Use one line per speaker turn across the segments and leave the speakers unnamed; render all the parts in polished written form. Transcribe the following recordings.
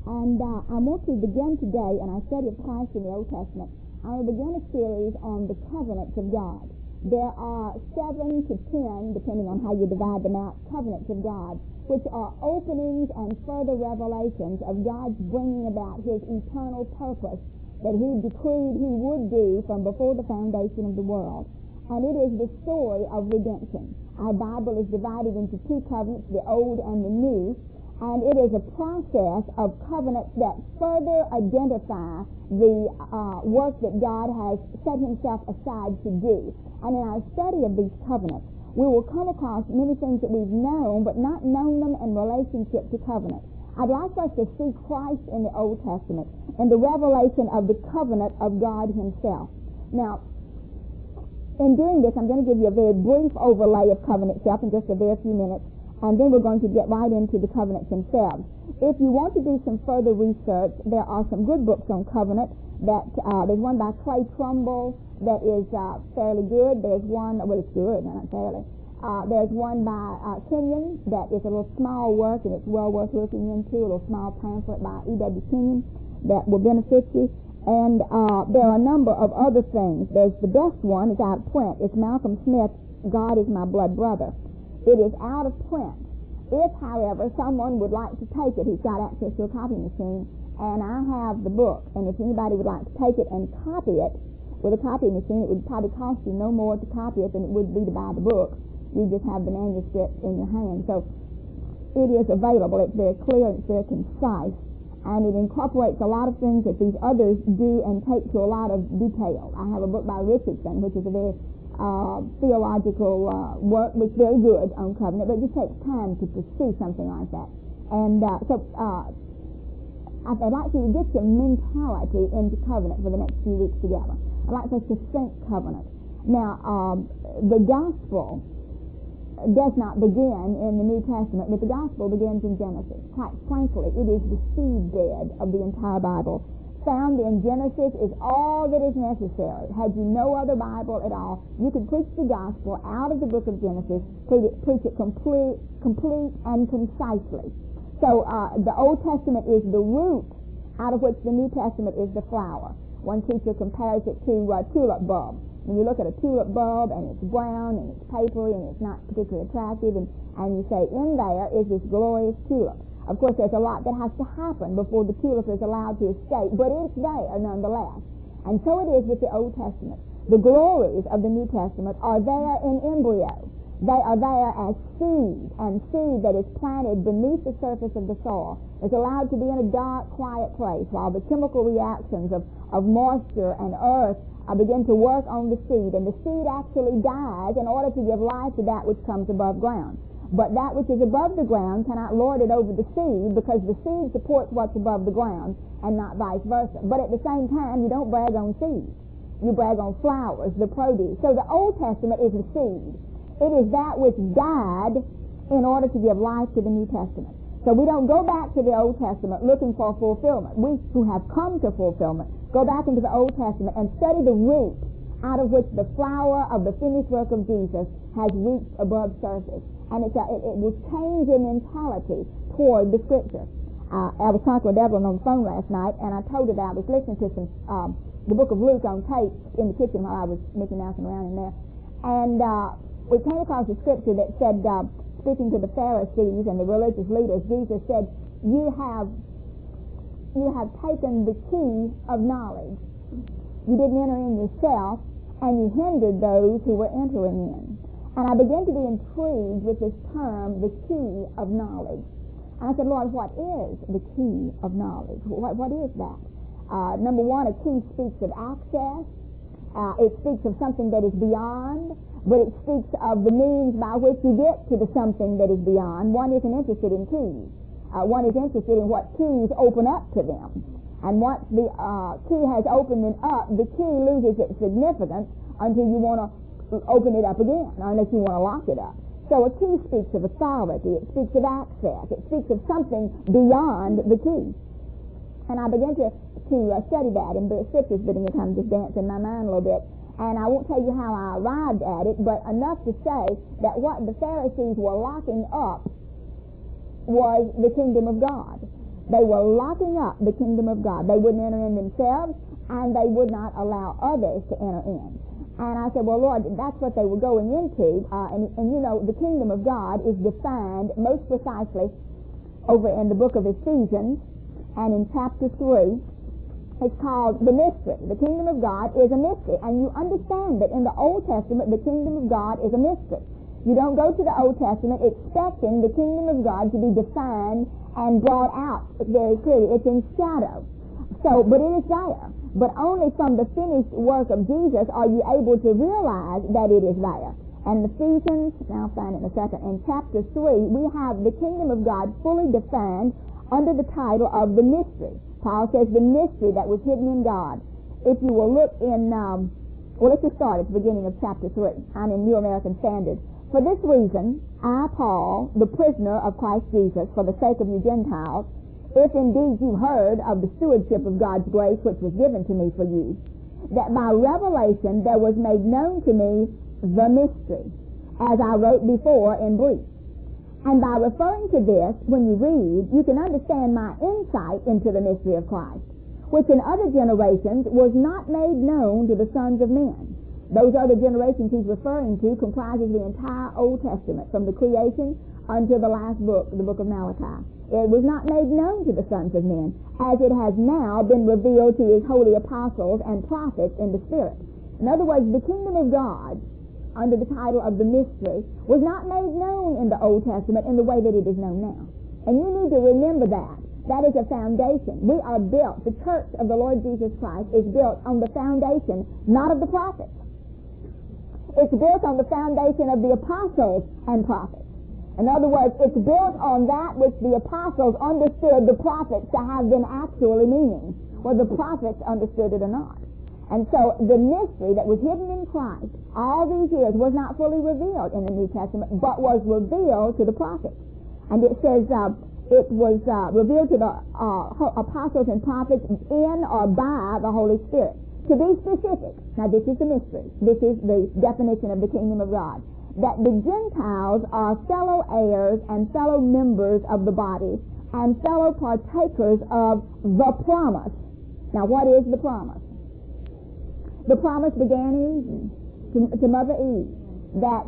And I want to begin today in our study of Christ in the Old Testament. I will begin a series on the covenants of God. There are 7 to 10, depending on how you divide them out, covenants of God, which are openings and further revelations of God's bringing about His eternal purpose that He decreed He would do from before the foundation of the world. And it is the story of redemption. Our Bible is divided into 2 covenants, the Old and the New, and it is a process of covenants that further identify the work that God has set Himself aside to do. And in our study of these covenants, we will come across many things that we've known, but not known them in relationship to covenant. I'd like us to see Christ in the Old Testament and the revelation of the covenant of God Himself. Now, in doing this, I'm going to give you a very brief overlay of covenant itself in just a very few minutes, and then we're going to get right into the covenants themselves. If you want to do some further research, there are some good books on covenant. There's one by Clay Trumbull that is fairly good. There's one, well, it's good, not fairly. There's one by Kenyon that is a little small work, and it's well worth looking into, a little small pamphlet by E.W. Kenyon that will benefit you. And there are a number of other things. There's the best one, it's out of print. It's Malcolm Smith, God is My Blood Brother. It is out of print. If, however, someone would like to take it, he's got access to a copy machine, and I have the book. And if anybody would like to take it and copy it with a copy machine, it would probably cost you no more to copy it than it would be to buy the book. You just have the manuscript in your hand. So it is available. It's very clear. It's very concise. And it incorporates a lot of things that these others do and take to a lot of detail. I have a book by Richardson, which is a very theological work, which is very good on covenant, but it just takes time to pursue something like that. And I'd like you to get your mentality into covenant for the next few weeks together. I'd like us to think covenant. Now, the gospel does not begin in the New Testament, but the gospel begins in Genesis. Quite frankly, it is the seedbed of the entire Bible. Found in Genesis is all that is necessary. Had you no other Bible at all, you could preach the gospel out of the book of Genesis, preach it complete and concisely. So the Old Testament is the root out of which the New Testament is the flower. One teacher compares it to a tulip bulb. When you look at a tulip bulb and it's brown and it's papery and it's not particularly attractive, and you say, in there is this glorious tulip. Of course, there's a lot that has to happen before the tulip is allowed to escape, but it's there nonetheless. And so it is with the Old Testament. The glories of the New Testament are there in embryo. They are there as seed, and seed that is planted beneath the surface of the soil is allowed to be in a dark, quiet place while the chemical reactions of moisture and earth begin to work on the seed, and the seed actually dies in order to give life to that which comes above ground. But that which is above the ground cannot lord it over the seed, because the seed supports what's above the ground and not vice versa. But at the same time, you don't brag on seeds. You brag on flowers, the produce. So the Old Testament is a seed. It is that which died in order to give life to the New Testament. So we don't go back to the Old Testament looking for fulfillment. We who have come to fulfillment go back into the Old Testament and study the root out of which the flower of the finished work of Jesus has reached above surface. And it will change your mentality toward the Scripture. I was talking with Evelyn on the phone last night, and I told her that I was listening to the book of Luke on tape in the kitchen while I was Mickey Mousing around in there. And we came across a scripture that said, speaking to the Pharisees and the religious leaders, Jesus said, you have taken the key of knowledge. You didn't enter in yourself, and you hindered those who were entering in. And I began to be intrigued with this term, the key of knowledge. And I said, Lord, what is the key of knowledge? What is that? Number one, a key speaks of access. It speaks of something that is beyond, but it speaks of the means by which you get to the something that is beyond. One isn't interested in keys. One is interested in what keys open up to them. And once the key has opened it up, the key loses its significance until you want to open it up again, unless you want to lock it up. So a key speaks of authority. It speaks of access. It speaks of something beyond the key. And I began to study that in the scriptures, but it kind of just danced in my mind a little bit. And I won't tell you how I arrived at it, but enough to say that what the Pharisees were locking up was the kingdom of God. They were locking up the kingdom of God. They wouldn't enter in themselves, and they would not allow others to enter in. And I said, well, Lord, that's what they were going into. And you know, the kingdom of God is defined most precisely over in the book of Ephesians, and in chapter 3, it's called the mystery. The kingdom of God is a mystery. And you understand that in the Old Testament, the kingdom of God is a mystery. You don't go to the Old Testament expecting the kingdom of God to be defined and brought out very clearly. It's in shadow. So, but it is there. But only from the finished work of Jesus are you able to realize that it is there. And in Ephesians, now I'll find it in a second, in chapter 3, we have the kingdom of God fully defined under the title of the mystery. Paul says the mystery that was hidden in God. If you will look in, let's just start at the beginning of chapter 3. I'm in New American Standard. For this reason, I, Paul, the prisoner of Christ Jesus, for the sake of you Gentiles, if indeed you heard of the stewardship of God's grace which was given to me for you, that by revelation there was made known to me the mystery, as I wrote before in brief. And by referring to this, when you read, you can understand my insight into the mystery of Christ, which in other generations was not made known to the sons of men. Those other generations he's referring to comprises the entire Old Testament, from the creation unto the last book, the book of Malachi. It was not made known to the sons of men, as it has now been revealed to his holy apostles and prophets in the Spirit. In other words, the kingdom of God, under the title of the mystery, was not made known in the Old Testament in the way that it is known now. And you need to remember that. That is a foundation. We are built, the church of the Lord Jesus Christ is built on the foundation, not of the prophets. It's built on the foundation of the apostles and prophets. In other words, it's built on that which the apostles understood the prophets to have been actually meaning, whether the prophets understood it or not. And so the mystery that was hidden in Christ all these years was not fully revealed in the New Testament, but was revealed to the prophets. And it says it was revealed to the apostles and prophets in or by the Holy Spirit. To be specific, now this is the mystery. This is the definition of the kingdom of God. That the Gentiles are fellow heirs and fellow members of the body and fellow partakers of the promise. Now what is the promise? The promise began in Eden, to Mother Eve, that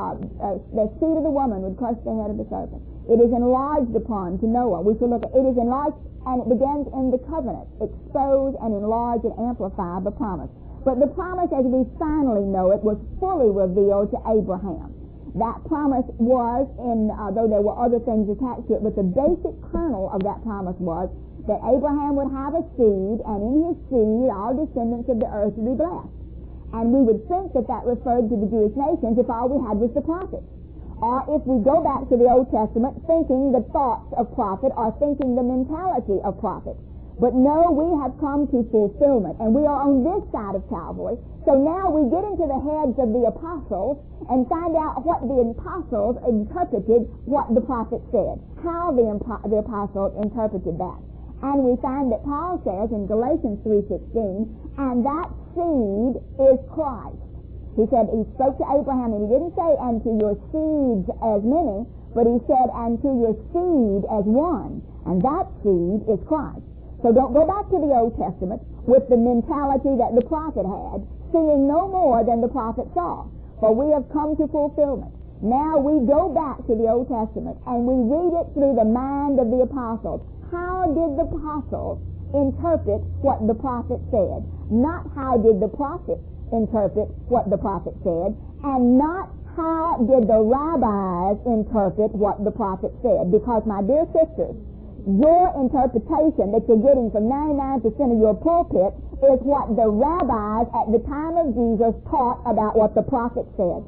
the seed of the woman would crush the head of the serpent. It is enlarged upon to Noah. We should look at it is enlarged, and it begins in the covenant, expose and enlarge and amplify the promise. But the promise, as we finally know it, was fully revealed to Abraham. That promise was, though there were other things attached to it, but the basic kernel of that promise was that Abraham would have a seed, and in his seed all descendants of the earth would be blessed. And we would think that that referred to the Jewish nations if all we had was the prophets. Or if we go back to the Old Testament thinking the thoughts of prophet or thinking the mentality of prophet. But no, we have come to fulfillment, and we are on this side of Calvary. So now we get into the heads of the apostles and find out what the apostles interpreted what the prophet said, how the apostles interpreted that. And we find that Paul says in Galatians 3:16, and that seed is Christ. He said, he spoke to Abraham, and he didn't say, and to your seeds as many, but he said, and to your seed as one. And that seed is Christ. So don't go back to the Old Testament with the mentality that the prophet had, seeing no more than the prophet saw. For we have come to fulfillment. Now we go back to the Old Testament, and we read it through the mind of the apostles. How did the apostles interpret what the prophet said? Not how did the prophet interpret what the prophet said, and not how did the rabbis interpret what the prophet said. Because, my dear sisters, your interpretation that you're getting from 99% of your pulpit is what the rabbis at the time of Jesus taught about what the prophet said.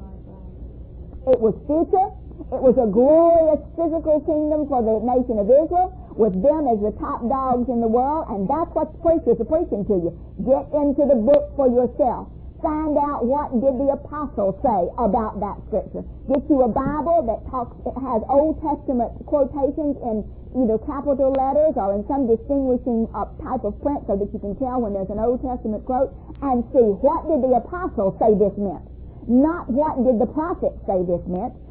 It was future. It was a glorious physical kingdom for the nation of Israel, with them as the top dogs in the world, and that's what preachers are preaching to you. Get into the book for yourself. Find out what did the apostles say about that scripture. Get you a Bible that has Old Testament quotations in either capital letters or in some distinguishing type of print so that you can tell when there's an Old Testament quote, and see what did the apostles say this meant. Not what did the prophets say this meant.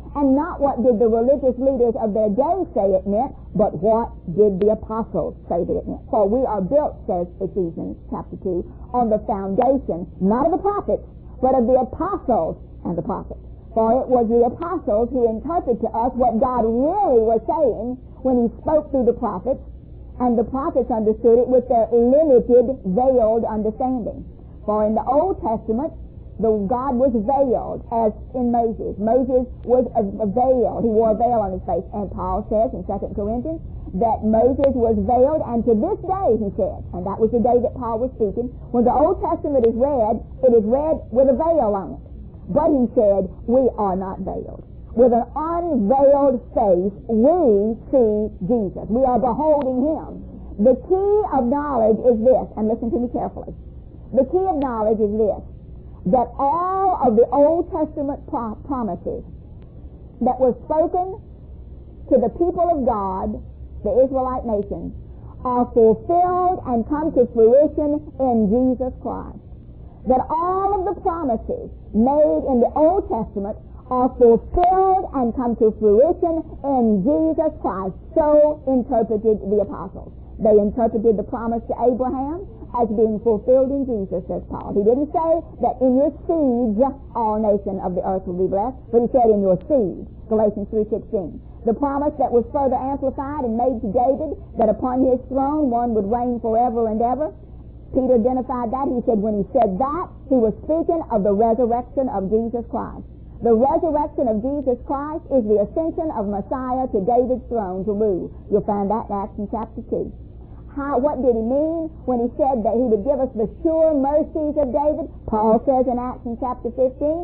And not what did the religious leaders of their day say it meant, but what did the apostles say that it meant. For we are built, says Ephesians chapter 2, on the foundation, not of the prophets, but of the apostles and the prophets. For it was the apostles who interpreted to us what God really was saying when he spoke through the prophets, and the prophets understood it with their limited, veiled understanding. For in the Old Testament, God was veiled, as in Moses. Moses was veiled. He wore a veil on his face. And Paul says in 2 Corinthians that Moses was veiled, and to this day, he said, and that was the day that Paul was speaking, when the Old Testament is read, it is read with a veil on it. But he said, we are not veiled. With an unveiled face, we see Jesus. We are beholding him. The key of knowledge is this, and listen to me carefully. The key of knowledge is this, that all of the Old Testament promises that were spoken to the people of God, the Israelite nation, are fulfilled and come to fruition in Jesus Christ. That all of the promises made in the Old Testament are fulfilled and come to fruition in Jesus Christ. So interpreted the apostles. They interpreted the promise to Abraham as being fulfilled in Jesus, says Paul. He didn't say that in your seeds all nations of the earth will be blessed, but he said in your seed, Galatians 3:16. The promise that was further amplified and made to David, that upon his throne one would reign forever and ever. Peter identified that. He said when he said that, he was speaking of the resurrection of Jesus Christ. The resurrection of Jesus Christ is the ascension of Messiah to David's throne to rule. You'll find that in Acts chapter 2. What did he mean when he said that he would give us the sure mercies of David? Paul says in Acts chapter 13,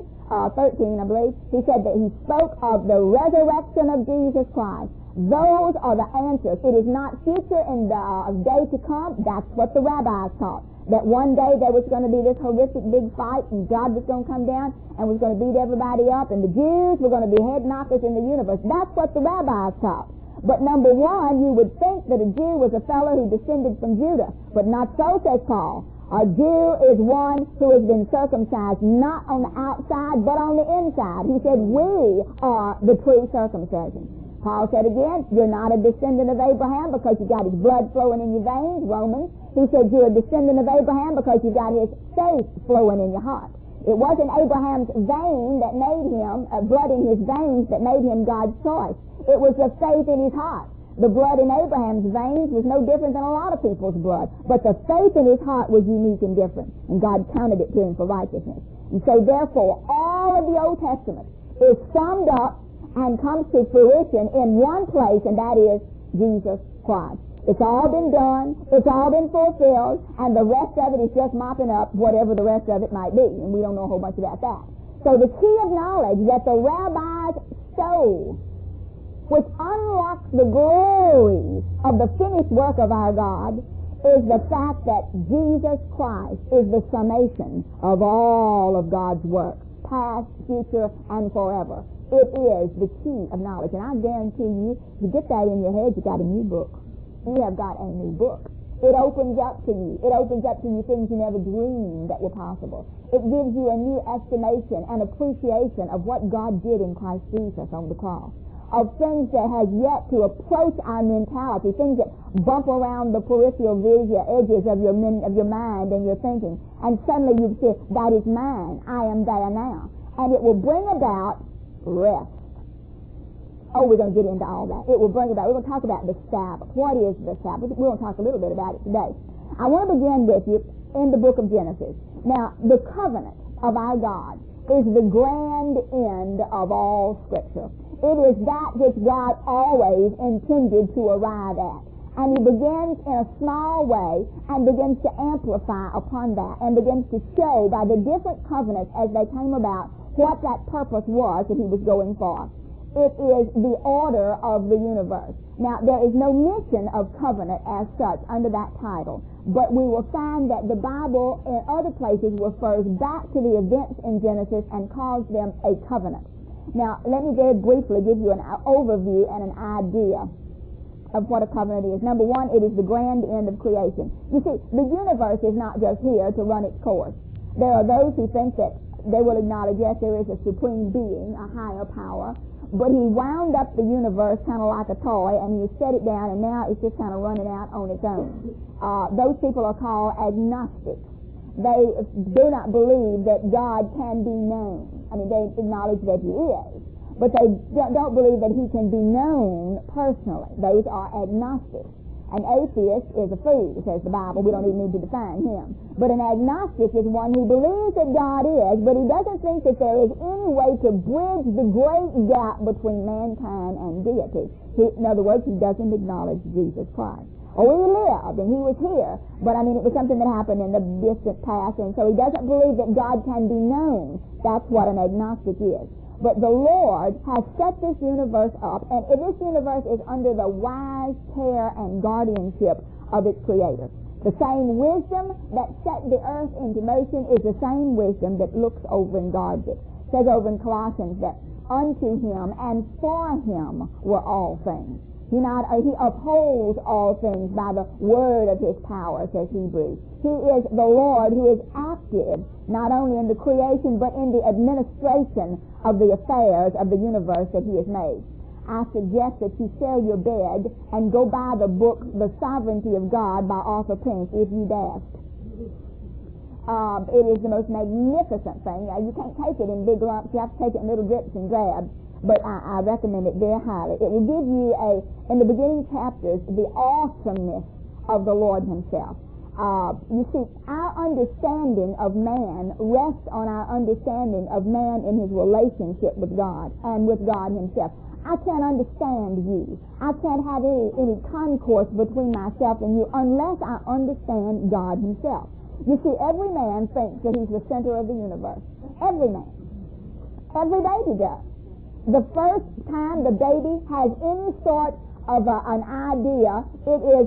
I believe, he said that he spoke of the resurrection of Jesus Christ. Those are the answers. It is not future in the day to come. That's what the rabbis taught. That one day there was going to be this horrific big fight and God was going to come down and was going to beat everybody up and the Jews were going to be head knockers in the universe. That's what the rabbis taught. But number one, you would think that a Jew was a fellow who descended from Judah. But not so, says Paul. A Jew is one who has been circumcised not on the outside but on the inside. He said, we are the true circumcision. Paul said again, you're not a descendant of Abraham because you got his blood flowing in your veins, Romans. He said you're a descendant of Abraham because you got his faith flowing in your heart. It wasn't Abraham's vein that made him, blood in his veins that made him God's choice. It was the faith in his heart. The blood in Abraham's veins was no different than a lot of people's blood. But the faith in his heart was unique and different. And God counted it to him for righteousness. And so therefore, all of the Old Testament is summed up and comes to fruition in one place, and that is Jesus Christ. It's all been done, it's all been fulfilled, and the rest of it is just mopping up whatever the rest of it might be, and we don't know a whole bunch about that. So the key of knowledge that the rabbis stole, which unlocks the glory of the finished work of our God, is the fact that Jesus Christ is the summation of all of God's work, past, future, and forever. It is the key of knowledge. And I guarantee you, if you get that in your head, you got a new book. You have got a new book. It opens up to you. It opens up to you things you never dreamed that were possible. It gives you a new estimation and appreciation of what God did in Christ Jesus on the cross. Of things that have yet to approach our mentality, things that bump around the peripheral vision, edges of your mind and your thinking. And suddenly you say, that is mine. I am there now. And it will bring about rest. Oh, we're going to get into all that. It will bring about, we're going to talk about the Sabbath. What is the Sabbath? We're going to talk a little bit about it today. I want to begin with you in the book of Genesis. Now, the covenant of our God is the grand end of all Scripture. It is that which God always intended to arrive at. And he begins in a small way and begins to amplify upon that and begins to show by the different covenants as they came about what that purpose was that he was going for. It is the order of the universe. Now, there is no mention of covenant as such under that title, but we will find that the Bible in other places refers back to the events in Genesis and calls them a covenant. Now, let me very briefly give you an overview and an idea of what a covenant is. Number one, it is the grand end of creation. You see, the universe is not just here to run its course. There are those who think that they will acknowledge, yes, there is a supreme being, a higher power, but he wound up the universe kind of like a toy, and he set it down, and now it's just kind of running out on its own. Those people are called agnostics. They do not believe that God can be known. I mean, they acknowledge that he is, but they don't believe that he can be known personally. Those are agnostics. An atheist is a fool, says the Bible. We don't even need to define him. But an agnostic is one who believes that God is, but he doesn't think that there is any way to bridge the great gap between mankind and deity. In other words, he doesn't acknowledge Jesus Christ. Oh, he lived, and he was here, but I mean, it was something that happened in the distant past, and so he doesn't believe that God can be known. That's what an agnostic is. But the Lord has set this universe up, and this universe is under the wise care and guardianship of its Creator. The same wisdom that set the earth into motion is the same wisdom that looks over and guards it. It says over in Colossians that unto him and for him were all things. He upholds all things by the word of his power, says Hebrews. He is the Lord who is active not only in the creation but in the administration of the affairs of the universe that he has made. I suggest that you sell your bed and go buy the book The Sovereignty of God by Arthur Pink if you dashed. It is the most magnificent thing. You can't take it in big lumps. You have to take it in little drips and drabs. But I recommend it very highly. It will give you in the beginning chapters, the awesomeness of the Lord himself. You see, our understanding of man rests on our understanding of man in his relationship with God and with God himself. I can't understand you. I can't have any concourse between myself and you unless I understand God himself. You see, every man thinks that he's the center of the universe. Every man. Every baby does. The first time the baby has any sort of an idea, it is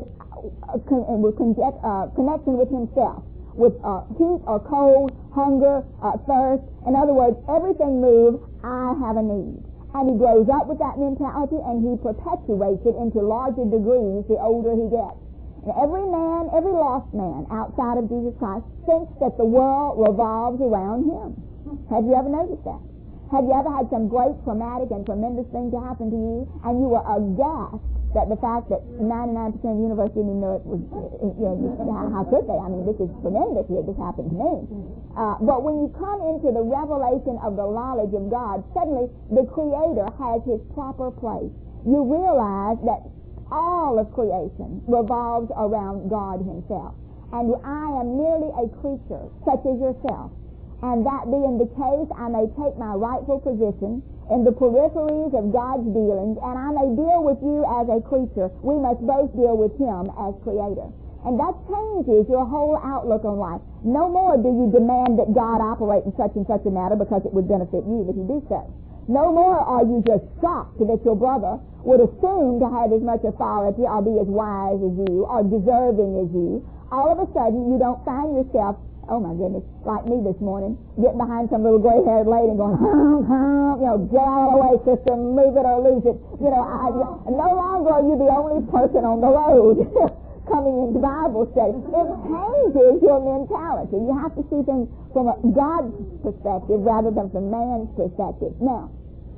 connection with himself, with heat or cold, hunger, thirst. In other words, everything moves, I have a need. And he grows up with that mentality, and he perpetuates it into larger degrees the older he gets. And every man, every lost man outside of Jesus Christ thinks that the world revolves around him. Have you ever noticed that? Have you ever had some great traumatic and tremendous thing to happen to you, and you were aghast that the fact that 99% of the universe didn't even know it was, how could they? I mean, this is tremendous here. This happened to me. But when you come into the revelation of the knowledge of God, suddenly the Creator has his proper place. You realize that all of creation revolves around God himself. And I am merely a creature, such as yourself. And that being the case, I may take my rightful position in the peripheries of God's dealings, and I may deal with you as a creature. We must both deal with him as Creator. And that changes your whole outlook on life. No more do you demand that God operate in such and such a matter because it would benefit you if you do so. No more are you just shocked that your brother would assume to have as much authority or be as wise as you or deserving as you. All of a sudden, you don't find yourself, oh my goodness, like me this morning, getting behind some little gray-haired lady and going, get out of the way, sister, move it or lose it. No longer are you the only person on the road coming into Bible study. It changes your mentality. You have to see things from God's perspective rather than from man's perspective. Now,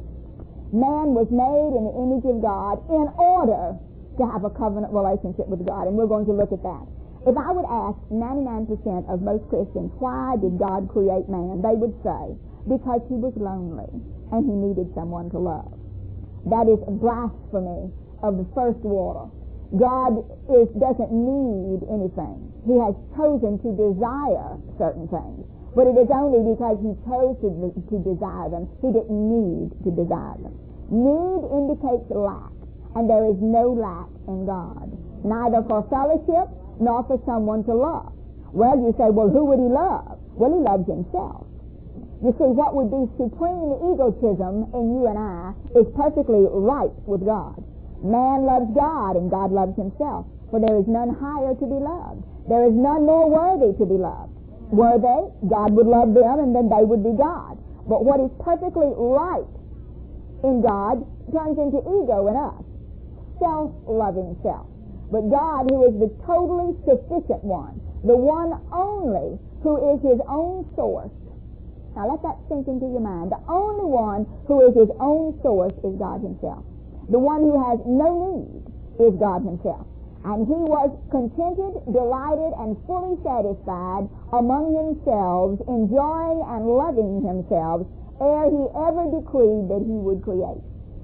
man was made in the image of God in order to have a covenant relationship with God, and we're going to look at that. If I would ask 99% of most Christians, why did God create man? They would say, because he was lonely and he needed someone to love. That is blasphemy of the first order. God doesn't need anything. He has chosen to desire certain things. But it is only because he chose to desire them. He didn't need to desire them. Need indicates lack, and there is no lack in God. Neither for fellowship nor for someone to love. Well, you say, well, who would he love? Well, he loves himself. You see, what would be supreme egotism in you and I is perfectly right with God. Man loves God and God loves himself, for there is none higher to be loved. There is none more worthy to be loved. Were they, God would love them and then they would be God. But what is perfectly right in God turns into ego in us, self-loving self. But God, who is the totally sufficient one, the one only who is his own source. Now let that sink into your mind. The only one who is his own source is God himself. The one who has no need is God himself. And he was contented, delighted, and fully satisfied among themselves, enjoying and loving himself, ere he ever decreed that he would create.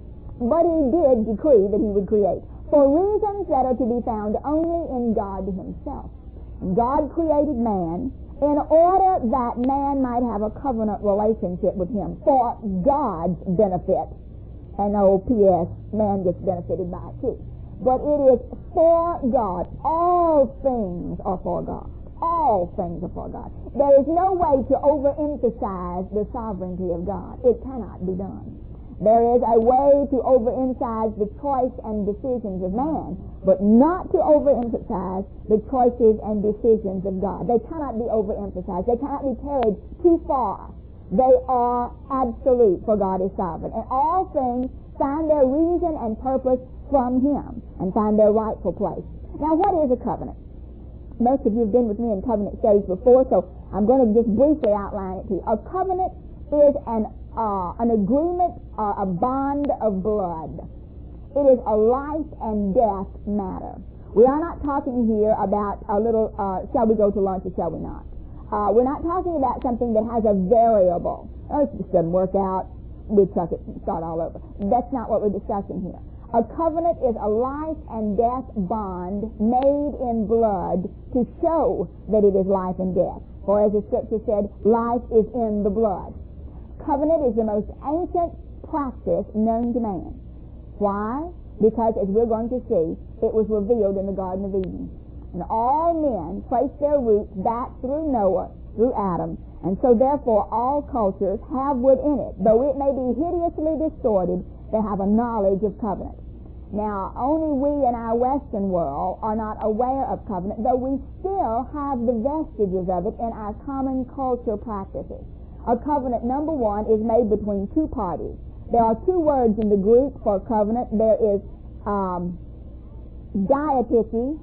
But he did decree that he would create, for reasons that are to be found only in God himself. God created man in order that man might have a covenant relationship with him for God's benefit. And oh, P.S., man gets benefited by it too. But it is for God. All things are for God. All things are for God. There is no way to overemphasize the sovereignty of God. It cannot be done. There is a way to overemphasize the choice and decisions of man, but not to overemphasize the choices and decisions of God. They cannot be overemphasized. They cannot be carried too far. They are absolute, for God is sovereign. And all things find their reason and purpose from him and find their rightful place. Now, what is a covenant? Most of you have been with me in covenant studies before, so I'm going to just briefly outline it to you. A covenant is an agreement or a bond of blood. It is a life and death matter. We are not talking here about a little, shall we go to lunch or shall we not? We're not talking about something that has a variable. Oh, it just doesn't work out. We chuck it and start all over. That's not what we're discussing here. A covenant is a life and death bond made in blood to show that it is life and death. For as the scripture said, life is in the blood. Covenant is the most ancient practice known to man. Why? Because, as we're going to see, it was revealed in the Garden of Eden. And all men trace their roots back through Noah, through Adam, and so therefore all cultures have within it, though it may be hideously distorted, they have a knowledge of covenant. Now, only we in our Western world are not aware of covenant, though we still have the vestiges of it in our common culture practices. A covenant, number one, is made between two parties. There are two words in the Greek for covenant. There is diatheke,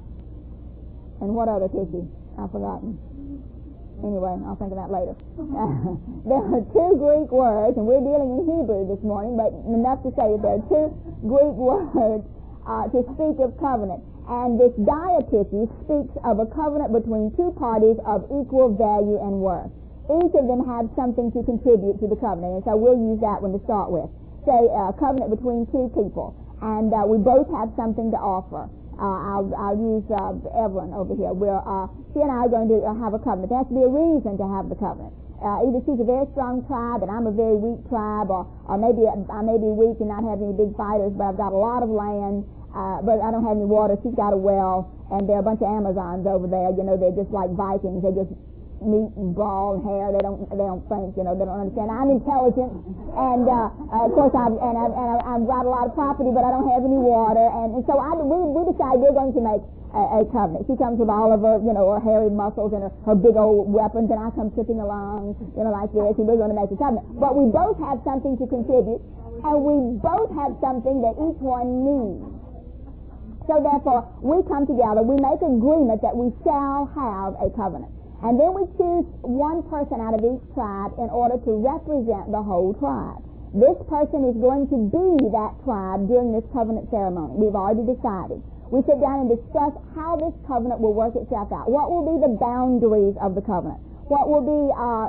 and what other tiki? I've forgotten. Anyway, I'll think of that later. There are two Greek words, and we're dealing in Hebrew this morning, but enough to say that there are two Greek words to speak of covenant. And this diatheke speaks of a covenant between two parties of equal value and worth. Each of them have something to contribute to the covenant, and so we'll use that one to start with. Say a covenant between two people, and we both have something to offer. I'll use Evelyn over here. She and I are going to have a covenant. There has to be a reason to have the covenant. Either she's a very strong tribe and I'm a very weak tribe, or maybe I may be weak and not have any big fighters, but I've got a lot of land, but I don't have any water. She's got a well, and there are a bunch of Amazons over there. You know, they're just like Vikings. They just meat and brawl and hair. They don't think, they don't understand. I'm intelligent, and of course I've got a lot of property, but I don't have any water, and so we decide we're going to make a covenant. She comes with all of her, her hairy muscles and her big old weapons, and I come tripping along, like this, and we're going to make a covenant. But we both have something to contribute, and we both have something that each one needs. So therefore, we come together, we make agreement that we shall have a covenant. And then we choose one person out of each tribe in order to represent the whole tribe. This person is going to be that tribe during this covenant ceremony. We've already decided. We sit down and discuss how this covenant will work itself out. What will be the boundaries of the covenant? What will be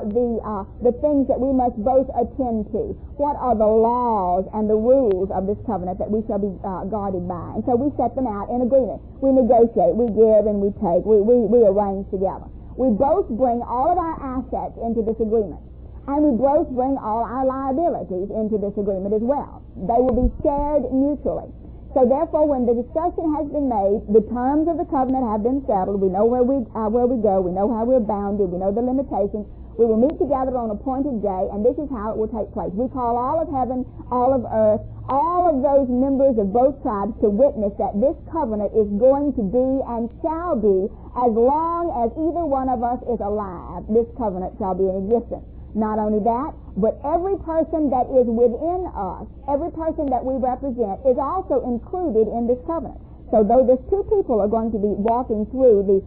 the things that we must both attend to? What are the laws and the rules of this covenant that we shall be guarded by? And so we set them out in agreement. We negotiate, we give and we take, we arrange together. We both bring all of our assets into this agreement, and we both bring all our liabilities into this agreement as well. They will be shared mutually. So therefore, when the discussion has been made, the terms of the covenant have been settled, we know where we go, we know how we're bounded, we know the limitations. We will meet together on an appointed day, and this is how it will take place. We call all of heaven, all of earth, all of those members of both tribes to witness that this covenant is going to be and shall be as long as either one of us is alive. This covenant shall be in existence. Not only that, but every person that is within us, every person that we represent, is also included in this covenant. So though there's two people are going to be walking through the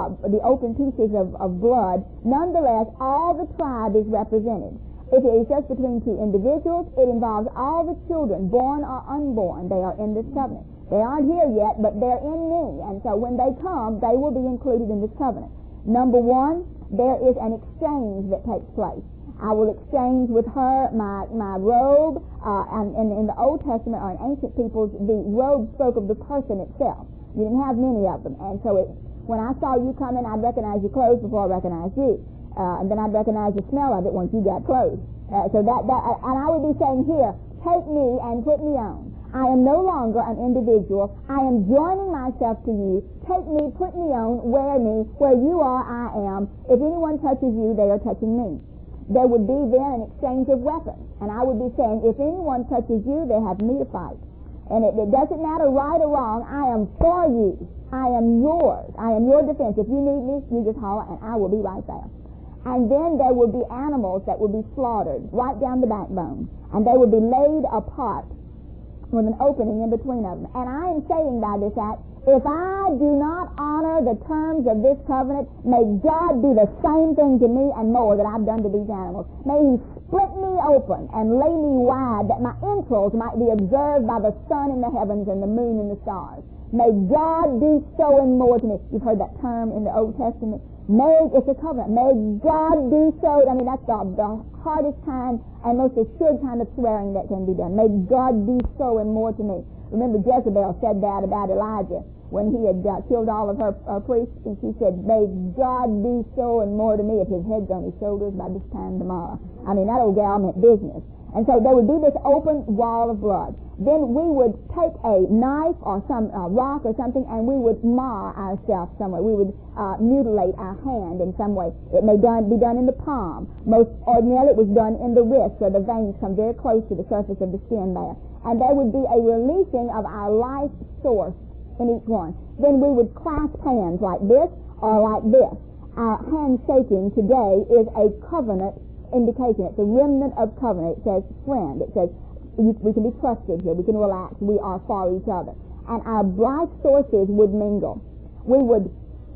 open pieces of blood, nonetheless, all the tribe is represented. It is just between two individuals. It involves all the children, born or unborn. They are in this covenant. They aren't here yet, but they're in me. And so when they come, they will be included in this covenant. Number one, there is an exchange that takes place. I will exchange with her my robe, and in the Old Testament or in ancient peoples, the robe spoke of the person itself. You didn't have many of them. And so when I saw you coming, I'd recognize your clothes before I recognized you. And then I'd recognize the smell of it once you got close. So and I would be saying here, take me and put me on. I am no longer an individual. I am joining myself to you. Take me, put me on, wear me. Where you are, I am. If anyone touches you, they are touching me. There would be then an exchange of weapons. And I would be saying, if anyone touches you, they have me to fight. And it doesn't matter right or wrong. I am for you. I am yours. I am your defense. If you need me, you just holler and I will be right there. And then there would be animals that would be slaughtered right down the backbone. And they would be laid apart with an opening in between of them. And I am saying by this act, if I do not honor the terms of this covenant, may God do the same thing to me and more that I've done to these animals. May He split me open and lay me wide that my entrails might be observed by the sun in the heavens and the moon and the stars. May God do so and more to me. You've heard that term in the Old Testament. It's a covenant. May God do so. I mean, that's the hardest kind and most assured kind of swearing that can be done. May God do so and more to me. Remember, Jezebel said that about Elijah when he had killed all of her priests, and she said, may God do so and more to me if his head's on his shoulders by this time tomorrow. I mean, that old gal meant business. And so there would be this open wall of blood. Then we would take a knife or some rock or something, and we would mar ourselves somewhere. We would mutilate our hand in some way. It may be done in the palm. Most ordinarily it was done in the wrist, where the veins come very close to the surface of the skin there. And there would be a releasing of our life source in each one. Then we would clasp hands like this or like this. Our handshaking today is a covenant indication. It's a remnant of covenant. It says friend. It says we can be trusted here. We can relax. We are for each other. And our life sources would mingle. We would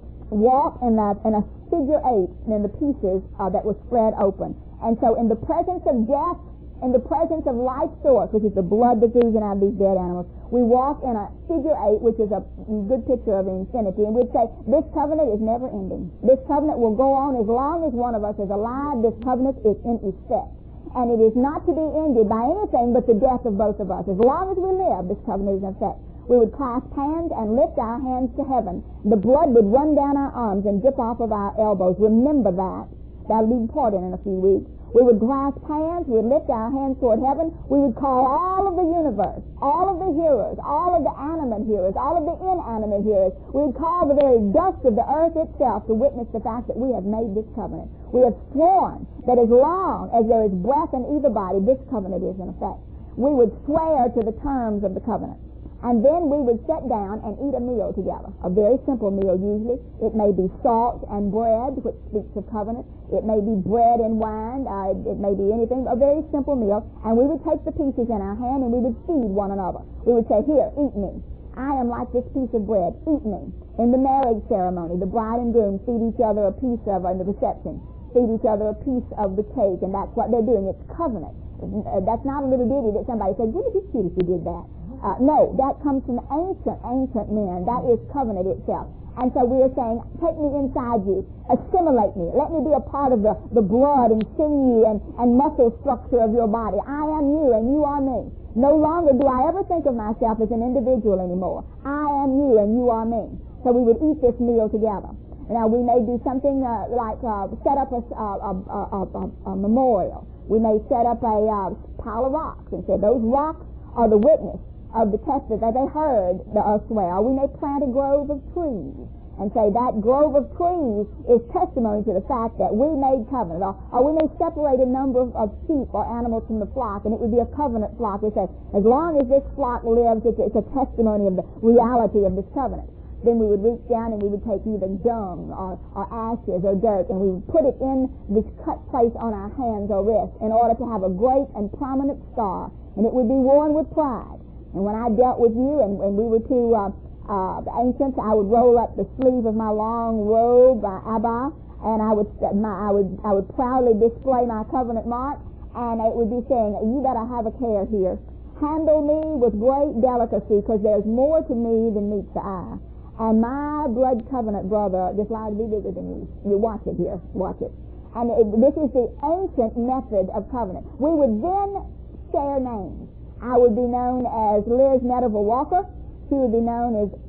walk in a figure eight in the pieces that were spread open. And so in the presence of death, in the presence of life source, which is the blood that's oozing out of these dead animals, we walk in a figure eight, which is a good picture of infinity, and we'd say, this covenant is never ending. This covenant will go on as long as one of us is alive. This covenant is in effect. And it is not to be ended by anything but the death of both of us. As long as we live, this covenant is in effect. We would clasp hands and lift our hands to heaven. The blood would run down our arms and drip off of our elbows. Remember that. That'll be important in a few weeks. We would grasp hands, we would lift our hands toward heaven, we would call all of the universe, all of the hearers, all of the animate hearers, all of the inanimate hearers. We would call the very dust of the earth itself to witness the fact that we have made this covenant. We have sworn that as long as there is breath in either body, this covenant is in effect. We would swear to the terms of the covenant. And then we would sit down and eat a meal together, a very simple meal usually. It may be salt and bread, which speaks of covenant. It may be bread and wine. It may be anything, a very simple meal. And we would take the pieces in our hand and we would feed one another. We would say, here, eat me. I am like this piece of bread. Eat me. In the marriage ceremony, the bride and groom feed each other a piece of, in the reception, feed each other a piece of the cake, and that's what they're doing. It's covenant. That's not a little ditty that somebody said, wouldn't it be cute if you did that? No, that comes from ancient men. That is covenant itself. And so we are saying, take me inside you, assimilate me, let me be a part of the blood and sinew and muscle structure of your body. I am you and you are me. No longer do I ever think of myself as an individual anymore. I am you and you are me. So we would eat this meal together. Now we may do something like set up a memorial. We may set up a pile of rocks and say those rocks are the witness of the testament that they heard us swear. Or we may plant a grove of trees and say that grove of trees is testimony to the fact that we made covenant. Or we may separate a number of sheep or animals from the flock, and it would be a covenant flock. We say, as long as this flock lives, it's a testimony of the reality of this covenant. Then we would reach down and we would take either dung or ashes or dirt, and we would put it in this cut place on our hands or wrists in order to have a great and prominent scar, and it would be worn with pride. And when I dealt with you and we were to the ancients, I would roll up the sleeve of my long robe, my abba, and I would proudly display my covenant mark, and it would be saying, you better have a care here. Handle me with great delicacy, because there's more to me than meets the eye. And my blood covenant brother just lied to be bigger than you. You watch it here. Watch it. And this is the ancient method of covenant. We would then share names. I would be known as Liz Netterville Walker. She would be known as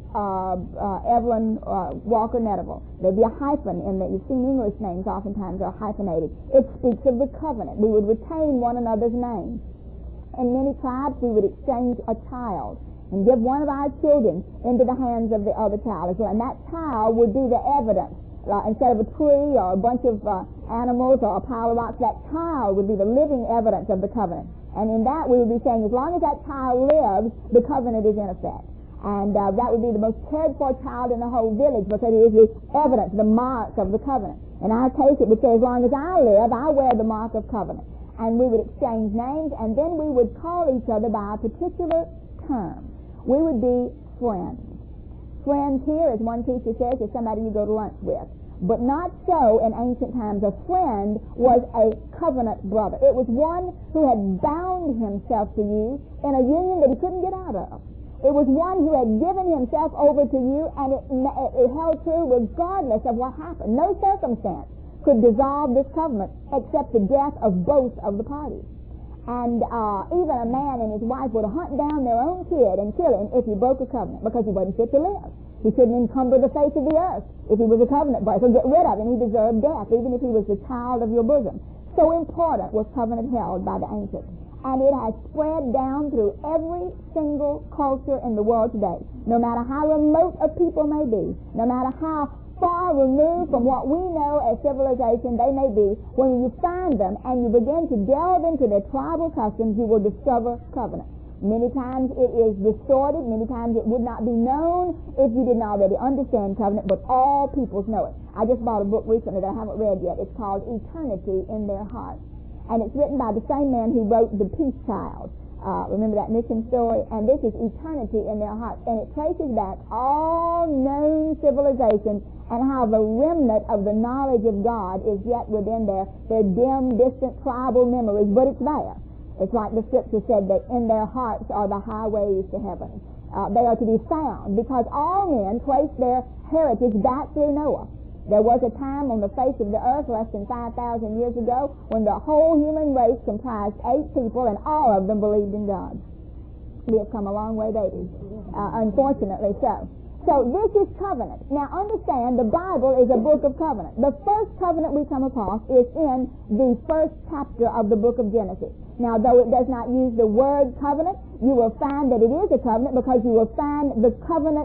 Evelyn Walker Netterville. There'd be a hyphen in that. You've seen English names oftentimes are hyphenated. It speaks of the covenant. We would retain one another's names. In many tribes, we would exchange a child and give one of our children into the hands of the other child as well. And that child would be the evidence. Instead of a tree or a bunch of animals or a pile of rocks, that child would be the living evidence of the covenant. And in that, we would be saying, as long as that child lives, the covenant is in effect. And that would be the most cared-for child in the whole village, because it is the evidence, the mark of the covenant. In our case, it would say, as long as I live, I wear the mark of covenant. And we would exchange names, and then we would call each other by a particular term. We would be friends. Friends here, as one teacher says, is somebody you go to lunch with. But not so in ancient times. A friend was a covenant brother. It was one who had bound himself to you in a union that he couldn't get out of. It was one who had given himself over to you, and it held true regardless of what happened. No circumstance could dissolve this covenant except the death of both of the parties. And even a man and his wife would hunt down their own kid and kill him if he broke a covenant, because he wasn't fit to live. He shouldn't encumber the face of the earth if he was a covenant breaker. Get rid of him. He deserved death, even if he was the child of your bosom. So important was covenant held by the ancients. And it has spread down through every single culture in the world today. No matter how remote a people may be, no matter how far removed from what we know as civilization they may be, when you find them and you begin to delve into their tribal customs, you will discover covenant. Many times it is distorted. Many times it would not be known if you didn't already understand covenant, but all peoples know it. I just bought a book recently that I haven't read yet. It's called Eternity in Their Hearts. And it's written by the same man who wrote The Peace Child. Remember that mission story? And this is Eternity in Their Hearts. And it traces back all known civilizations and how the remnant of the knowledge of God is yet within their dim, distant tribal memories, but it's there. It's like the scripture said that in their hearts are the highways to heaven. They are to be found because all men trace their heritage back through Noah. There was a time on the face of the earth less than 5,000 years ago when the whole human race comprised 8 people and all of them believed in God. We have come a long way, baby. Unfortunately so. So this is covenant. Now understand, the Bible is a book of covenant. The first covenant we come across is in the first chapter of the book of Genesis. Now, though it does not use the word covenant, you will find that it is a covenant because you will find the covenant,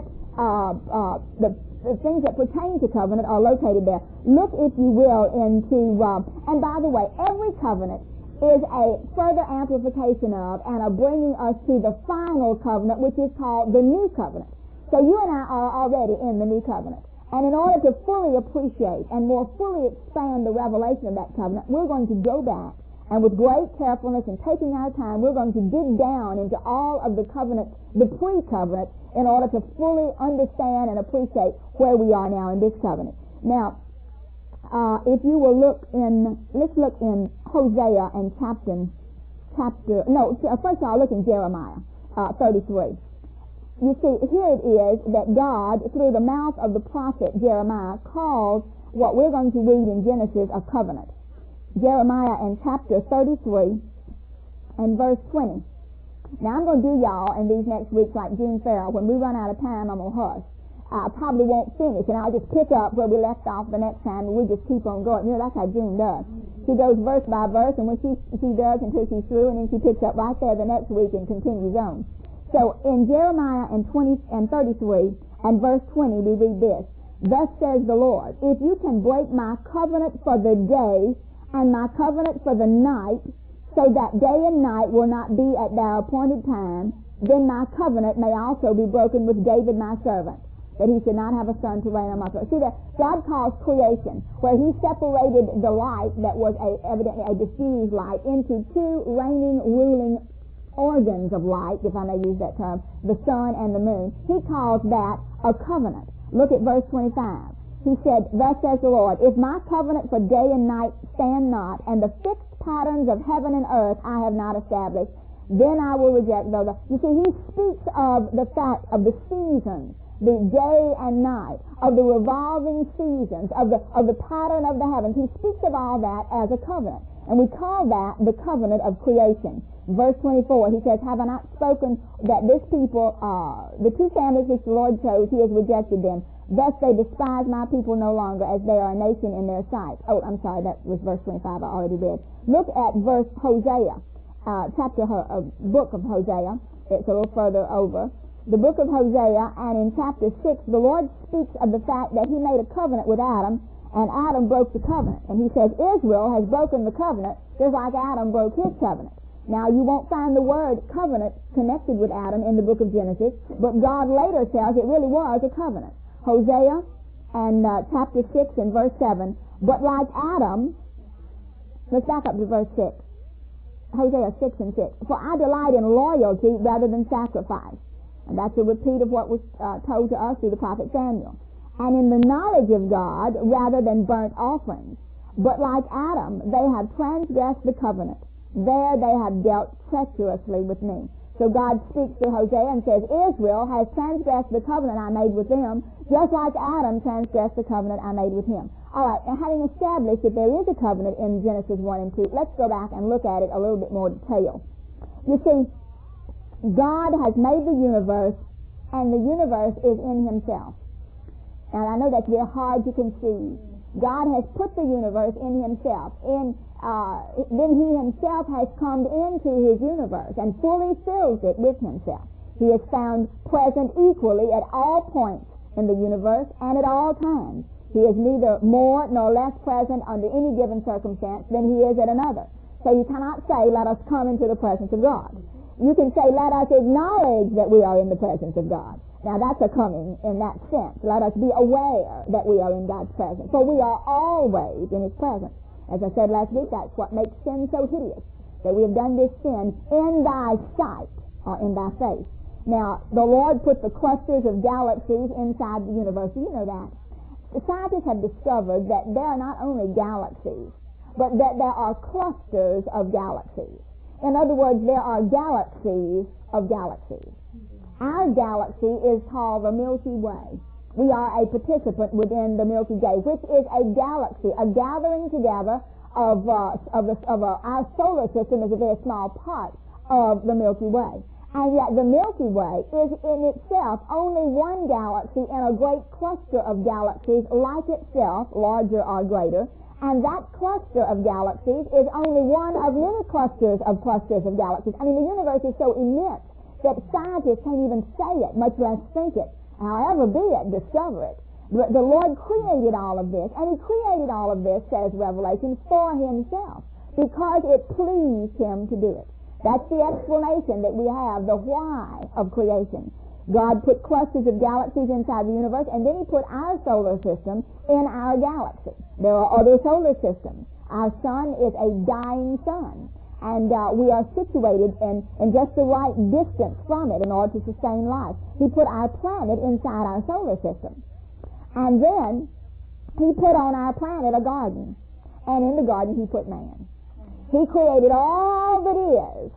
the things that pertain to covenant are located there. Look, if you will, into, and by the way, every covenant is a further amplification of and a bringing us to the final covenant, which is called the new covenant. So you and I are already in the new covenant. And in order to fully appreciate and more fully expand the revelation of that covenant, we're going to go back and with great carefulness and taking our time, we're going to dig down into all of the covenants, the pre-covenant, in order to fully understand and appreciate where we are now in this covenant. Now, if you will look in, let's look in Hosea and first of all, look in Jeremiah 33. You see, here it is that God, through the mouth of the prophet Jeremiah, calls what we're going to read in Genesis a covenant. Jeremiah in chapter 33 and verse 20. Now, I'm going to do y'all in these next weeks like June Farrell. When we run out of time, I'm going to hush. I probably won't finish, and I'll just pick up where we left off the next time, and we just keep on going. You know, that's how June does. She goes verse by verse, and when she does until she's through, and then she picks up right there the next week and continues on. So, in Jeremiah and 33 and verse 20, we read this. Thus says the Lord, if you can break my covenant for the day and my covenant for the night, so that day and night will not be at their appointed time, then my covenant may also be broken with David my servant, that he should not have a son to reign on my throne. See, that God calls creation, where he separated the light that was evidently a diffused light into 2 reigning, ruling organs of light, if I may use that term, the sun and the moon, he calls that a covenant. Look at verse 25. He said, thus says the Lord, if my covenant for day and night stand not, and the fixed patterns of heaven and earth I have not established, then I will reject those. You see, he speaks of the fact of the seasons, the day and night, of the revolving seasons, of the pattern of the heavens. He speaks of all that as a covenant. And we call that the covenant of creation. Verse 24, he says, have I not spoken that this people, the two families which the Lord chose, he has rejected them. Thus they despise my people no longer, as they are a nation in their sight. Oh, I'm sorry, that was verse 25 I already read. Look at verse Hosea, book of Hosea. It's a little further over. The book of Hosea, and in chapter 6, the Lord speaks of the fact that he made a covenant with Adam, and Adam broke the covenant. And he says Israel has broken the covenant just like Adam broke his covenant. Now, you won't find the word covenant connected with Adam in the book of Genesis, but God later says it really was a covenant. Hosea and chapter 6 and verse 7, but like Adam, let's back up to verse 6. Hosea 6 and 6. For I delight in loyalty rather than sacrifice. And that's a repeat of what was told to us through the prophet Samuel. And in the knowledge of God rather than burnt offerings. But like Adam, they have transgressed the covenant. There they have dealt treacherously with me. So God speaks to Hosea and says, Israel has transgressed the covenant I made with them, just like Adam transgressed the covenant I made with him. All right, now having established that there is a covenant in Genesis 1 and 2, let's go back and look at it a little bit more detail. You see, God has made the universe, and the universe is in himself. And I know that's very hard to conceive. God has put the universe in himself. Then he himself has come into his universe and fully fills it with himself. He is found present equally at all points in the universe and at all times. He is neither more nor less present under any given circumstance than he is at another. So you cannot say, let us come into the presence of God. You can say, let us acknowledge that we are in the presence of God. Now that's a coming in that sense. Let us be aware that we are in God's presence. For we are always in his presence. As I said last week, that's what makes sin so hideous, that we have done this sin in thy sight, or in thy face. Now, the Lord put the clusters of galaxies inside the universe. Do you know that? The scientists have discovered that there are not only galaxies, but that there are clusters of galaxies. In other words, there are galaxies of galaxies. Our galaxy is called the Milky Way. We are a participant within the Milky Way, which is a galaxy, a gathering together of our solar system is a very small part of the Milky Way. And yet the Milky Way is in itself only one galaxy in a great cluster of galaxies like itself, larger or greater. And that cluster of galaxies is only one of many clusters of galaxies. I mean, the universe is so immense that scientists can't even say it, much less think it. However be it, discover it. The Lord created all of this, and he created all of this, says Revelation, for himself, because it pleased him to do it. That's the explanation that we have, the why of creation. God put clusters of galaxies inside the universe, and then he put our solar system in our galaxy. There are other solar systems. Our sun is a dying sun, and we are situated in just the right distance from it in order to sustain life. He put our planet inside our solar system. And then he put on our planet a garden, and in the garden he put man. He created all that is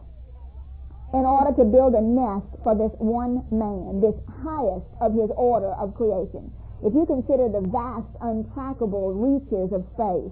in order to build a nest for this one man, this highest of his order of creation. If you consider the vast, untrackable reaches of space,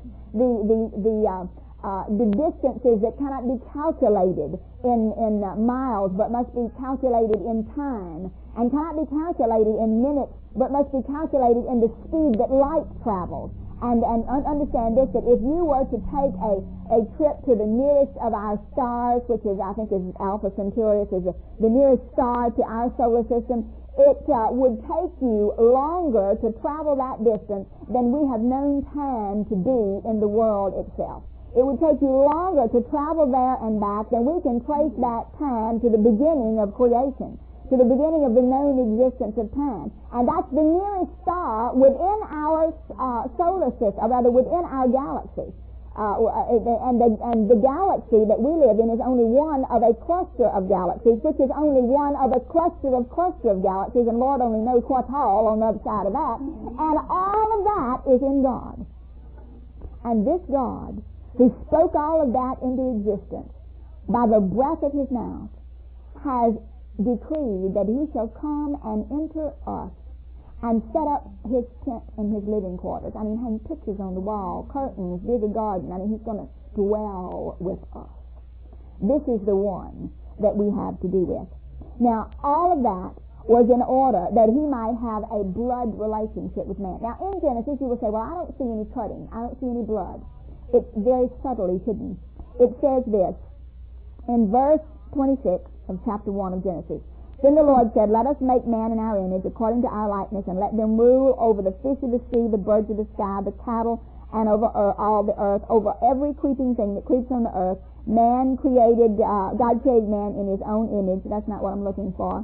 the distances that cannot be calculated in miles but must be calculated in time, and cannot be calculated in minutes but must be calculated in the speed that light travels. And understand this, that if you were to take a trip to the nearest of our stars, which is, I think, is Alpha Centaurus, is the nearest star to our solar system, it would take you longer to travel that distance than we have known time to be in the world itself. It would take you longer to travel there and back than we can trace that time to the beginning of creation, to the beginning of the known existence of time. And that's the nearest star within our solar system, or rather within our galaxy. And the galaxy that we live in is only one of a cluster of galaxies, which is only one of a cluster of galaxies, and Lord only knows what's all on the other side of that. And all of that is in God. And this God, who spoke all of that into existence by the breath of his mouth, has decreed that he shall come and enter us and set up his tent in his living quarters. I mean, hang pictures on the wall, curtains, dig a garden. I mean, he's going to dwell with us. This is the one that we have to do with. Now, all of that was in order that he might have a blood relationship with man. Now, in Genesis, you will say, well, I don't see any cutting. I don't see any blood. It's very subtly hidden. It says this in verse 26 of chapter 1 of Genesis. Then the Lord said, let us make man in our image, according to our likeness, and let them rule over the fish of the sea, the birds of the sky, the cattle, and over all the earth, over every creeping thing that creeps on the earth. God created man in his own image. That's not what I'm looking for.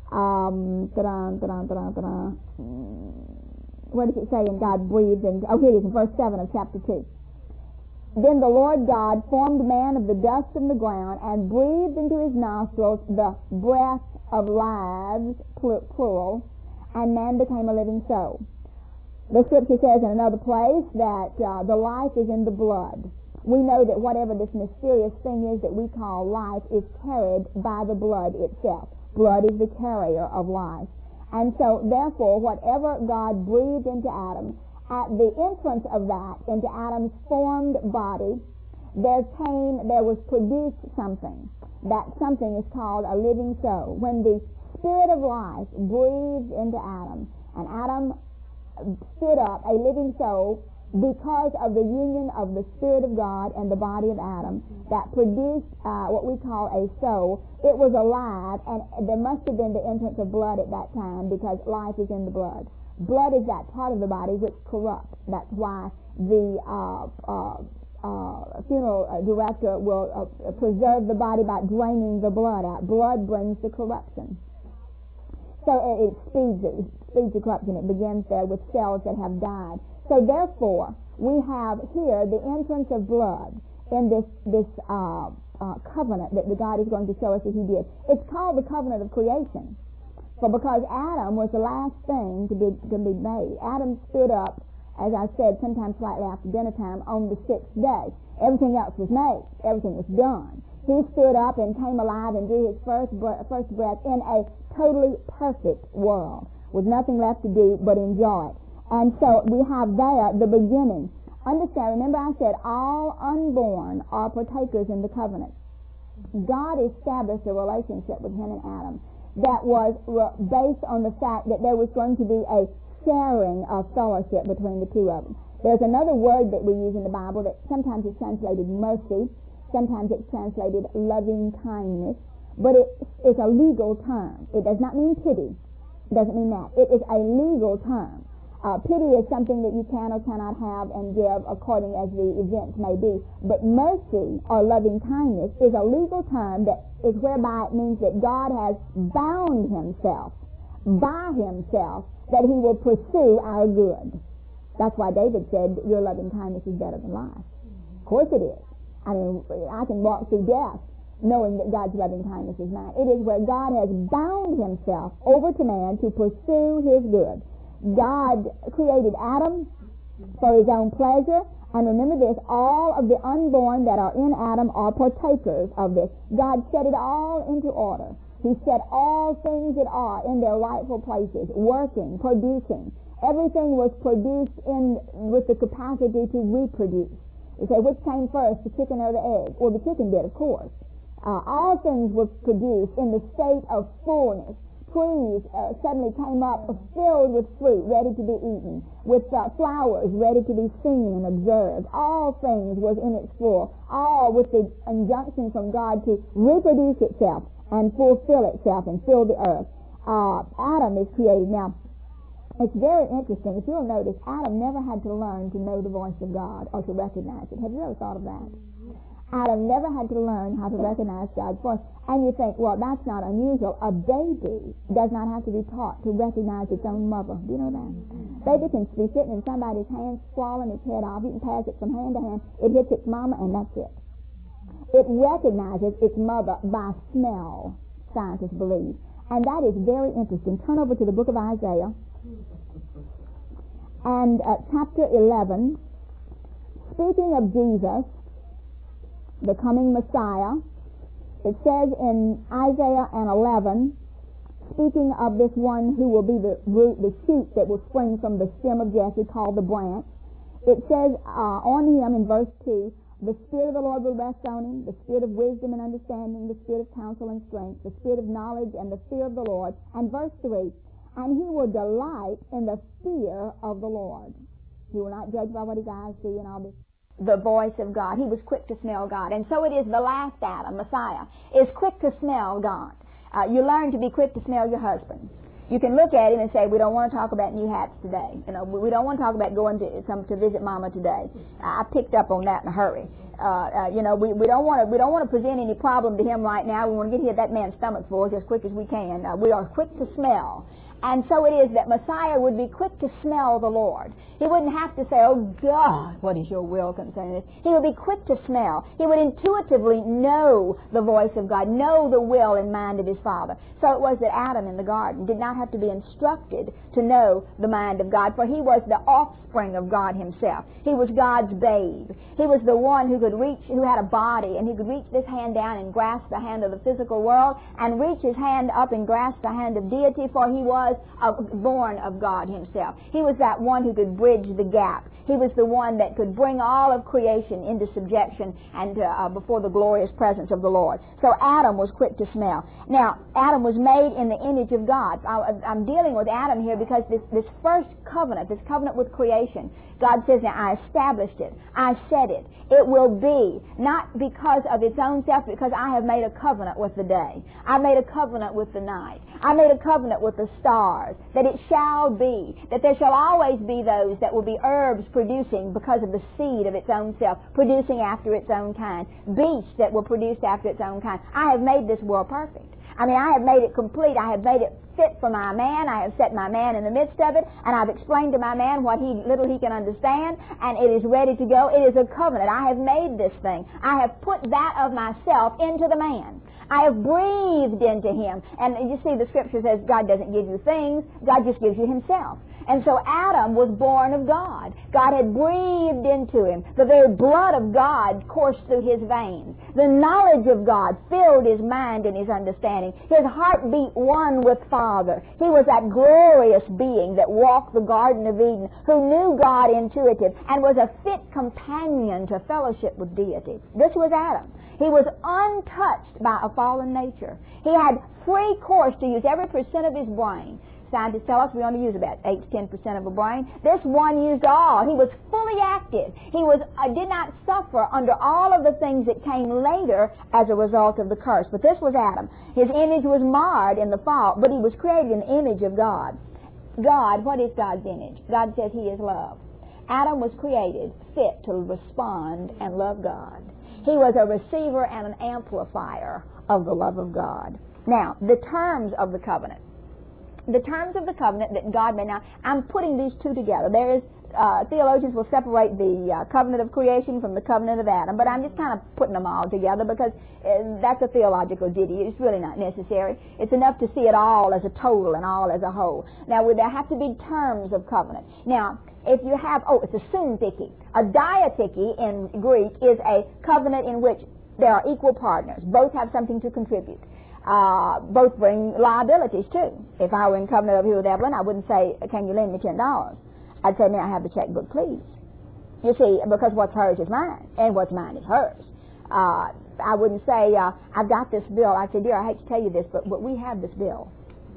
Where does it say? And God breathed, and here it is in verse 7 of chapter 2. Then the Lord God formed man of the dust from the ground and breathed into his nostrils the breath of lives, plural, and man became a living soul. The scripture says in another place that the life is in the blood. We know that whatever this mysterious thing is that we call life is carried by the blood itself. Blood is the carrier of life. And so, therefore, whatever God breathed into Adam, at the entrance of that into Adam's formed body, there was produced something. That something is called a living soul. When the Spirit of life breathed into Adam, and Adam stood up a living soul because of the union of the Spirit of God and the body of Adam, that produced what we call a soul. It was alive, and there must have been the entrance of blood at that time, because life is in the blood. Blood is that part of the body which corrupts. That's why the funeral director will preserve the body by draining the blood out. Blood brings the corruption. So it speeds the corruption. It begins there with cells that have died. So therefore, we have here the entrance of blood in this covenant that the God is going to show us that he did. It's called the covenant of creation. So because Adam was the last thing to be made. Adam stood up, as I said, sometimes slightly after dinner time, on the sixth day. Everything else was made. Everything was done. He stood up and came alive and drew his first breath in a totally perfect world, with nothing left to do but enjoy it. And so we have there the beginning. Understand, remember I said all unborn are partakers in the covenant. God established a relationship with him and Adam that was based on the fact that there was going to be a sharing of fellowship between the two of them. There's another word that we use in the Bible that sometimes is translated mercy, sometimes it's translated loving kindness, but it's a legal term. It does not mean pity. It doesn't mean that. It is a legal term. Pity is something that you can or cannot have and give according as the events may be. But mercy or loving kindness is a legal term that is whereby it means that God has bound himself by himself that he will pursue our good. That's why David said, your loving kindness is better than life. Of course it is. I mean, I can walk through death knowing that God's loving kindness is mine. It is where God has bound himself over to man to pursue his good. God created Adam for his own pleasure, and remember this, all of the unborn that are in Adam are partakers of this. God set it all into order. He set all things that are in their rightful places, working, producing. Everything was produced with the capacity to reproduce. You say, which came first, the chicken or the egg? Well, the chicken did, of course. All things were produced in the state of fullness. Trees suddenly came up filled with fruit, ready to be eaten, with flowers ready to be seen and observed. All things was in its full, all with the injunction from God to reproduce itself and fulfill itself and fill the earth. Adam is created. Now, it's very interesting. If you'll notice, Adam never had to learn to know the voice of God or to recognize it. Have you ever thought of that? Adam never had to learn how to recognize God's voice. And you think, well, that's not unusual. A baby does not have to be taught to recognize its own mother. Do you know that? Baby can be sitting in somebody's hand, swallowing its head off. You can pass it from hand to hand. It hits its mama, and that's it. It recognizes its mother by smell, scientists believe. And that is very interesting. Turn over to the book of Isaiah. And chapter 11, speaking of Jesus, the coming Messiah, it says in Isaiah 11, speaking of this one who will be the root, the shoot that will spring from the stem of Jesse, called the branch, it says on him in verse 2, the Spirit of the Lord will rest on him, the Spirit of wisdom and understanding, the Spirit of counsel and strength, the Spirit of knowledge and the fear of the Lord. And verse 3, and he will delight in the fear of the Lord. He will not judge by what his eyes see and all this. The voice of God. He was quick to smell God. And so it is the last Adam, Messiah, is quick to smell God. You learn to be quick to smell your husband. You can look at him and say, we don't want to talk about new hats today. You know, we don't want to talk about going to visit Mama today. I picked up on that in a hurry. You know, we don't want to present any problem to him right now. We want to get that man's stomach full as quick as we can. We are quick to smell. And so it is that Messiah would be quick to smell the Lord. He wouldn't have to say, oh God, what is your will concerning this? He would be quick to smell. He would intuitively know the voice of God, know the will and mind of his Father. So it was that Adam in the garden did not have to be instructed to know the mind of God, for he was the offspring of God himself. He was God's babe. He was the one who could reach, who had a body, and he could reach this hand down and grasp the hand of the physical world, and reach his hand up and grasp the hand of deity, for he was born of God himself. He was that one who could bridge the gap. He was the one that could bring all of creation into subjection and before the glorious presence of the Lord. So Adam was quick to smell. Now, Adam was made in the image of God. I'm dealing with Adam here because this first covenant, this covenant with creation, God says, now I established it. I said it. It will be, not because of its own self, because I have made a covenant with the day. I made a covenant with the night. I made a covenant with the stars, that it shall be, that there shall always be those that will be herbs producing because of the seed of its own self, producing after its own kind, beasts that will produce after its own kind. I have made this world perfect. I mean, I have made it complete. I have made it fit for my man. I have set my man in the midst of it, and I've explained to my man what little he can understand, and it is ready to go. It is a covenant. I have made this thing. I have put that of myself into the man. I have breathed into him. And you see, the Scripture says God doesn't give you things. God just gives you himself. And so Adam was born of God. God had breathed into him. The very blood of God coursed through his veins. The knowledge of God filled his mind and his understanding. His heart beat one with Father. He was that glorious being that walked the Garden of Eden, who knew God intuitive and was a fit companion to fellowship with deity. This was Adam. He was untouched by a fallen nature. He had free course to use every percent of his brain. Scientists tell us we only use about 8 to 10% of a brain. This one used all. He was fully active. He did not suffer under all of the things that came later as a result of the curse. But this was Adam. His image was marred in the fall, but he was created in the image of God. God, what is God's image? God says he is love. Adam was created fit to respond and love God. He was a receiver and an amplifier of the love of God. Now, the terms of the covenant. The terms of the covenant that God made. Now, I'm putting these two together. There is, theologians will separate the covenant of creation from the covenant of Adam, but I'm just kind of putting them all together because that's a theological ditty. It's really not necessary. It's enough to see it all as a total and all as a whole. Now, there have to be terms of covenant. Now, if you have, it's a syntheke. A diatheke in Greek is a covenant in which there are equal partners. Both have something to contribute. Both bring liabilities too. If I were in covenant over here with Evelyn, I wouldn't say, can you lend me $10? I'd say, may I have the checkbook, please? You see, because what's hers is mine, and what's mine is hers. I wouldn't say, I've got this bill. I'd say, dear, I hate to tell you this, but we have this bill.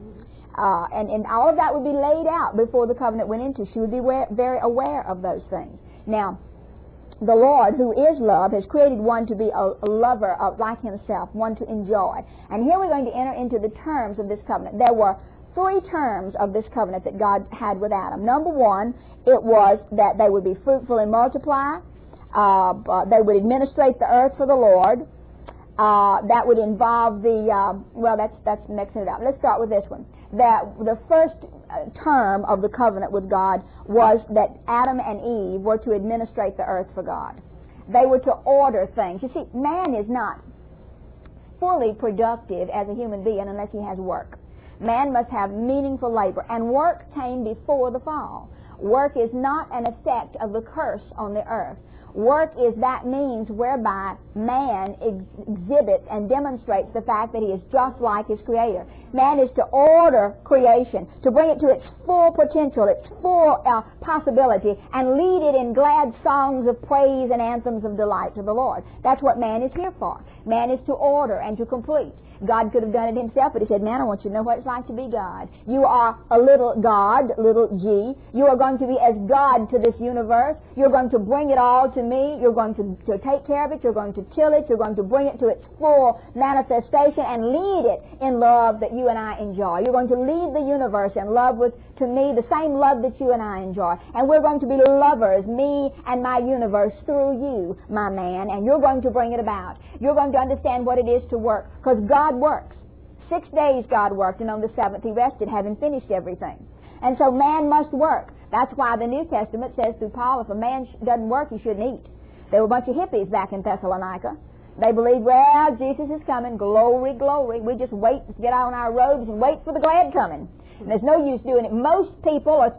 And all of that would be laid out before the covenant went into. She would be very aware of those things. Now, the Lord, who is love, has created one to be a lover like himself, one to enjoy. And here we're going to enter into the terms of this covenant. There were 3 terms of this covenant that God had with Adam. Number 1, it was that they would be fruitful and multiply. They would administrate the earth for the Lord. That would involve that's mixing it up. Let's start with this one. That the first term of the covenant with God was that Adam and Eve were to administrate the earth for God. They were to order things. You see, man is not fully productive as a human being unless he has work. Man must have meaningful labor, and work came before the fall. Work is not an effect of the curse on the earth. Work is that means whereby man exhibits and demonstrates the fact that he is just like his Creator. Man is to order creation, to bring it to its full potential, its full possibility, and lead it in glad songs of praise and anthems of delight to the Lord. That's what man is here for. Man is to order and to complete. God could have done it himself, but he said, man, I want you to know what it's like to be God. You are a little God, little g. You are going to be as God to this universe. You're going to bring it all to me. You're going to take care of it. You're going to till it. You're going to bring it to its full manifestation and lead it in love that you and I enjoy. You're going to lead the universe in love with, to me, the same love that you and I enjoy. And we're going to be lovers, me and my universe, through you, my man, and you're going to bring it about. You're going to understand what it is to work, because God works. 6 days God worked, and on the seventh he rested, having finished everything. And so man must work. That's why the New Testament says through Paul, if a man doesn't work, he shouldn't eat. There were a bunch of hippies back in Thessalonica. They believed, well, Jesus is coming, glory, glory. We just wait, get on our robes and wait for the glad coming. And there's no use doing it. Most people are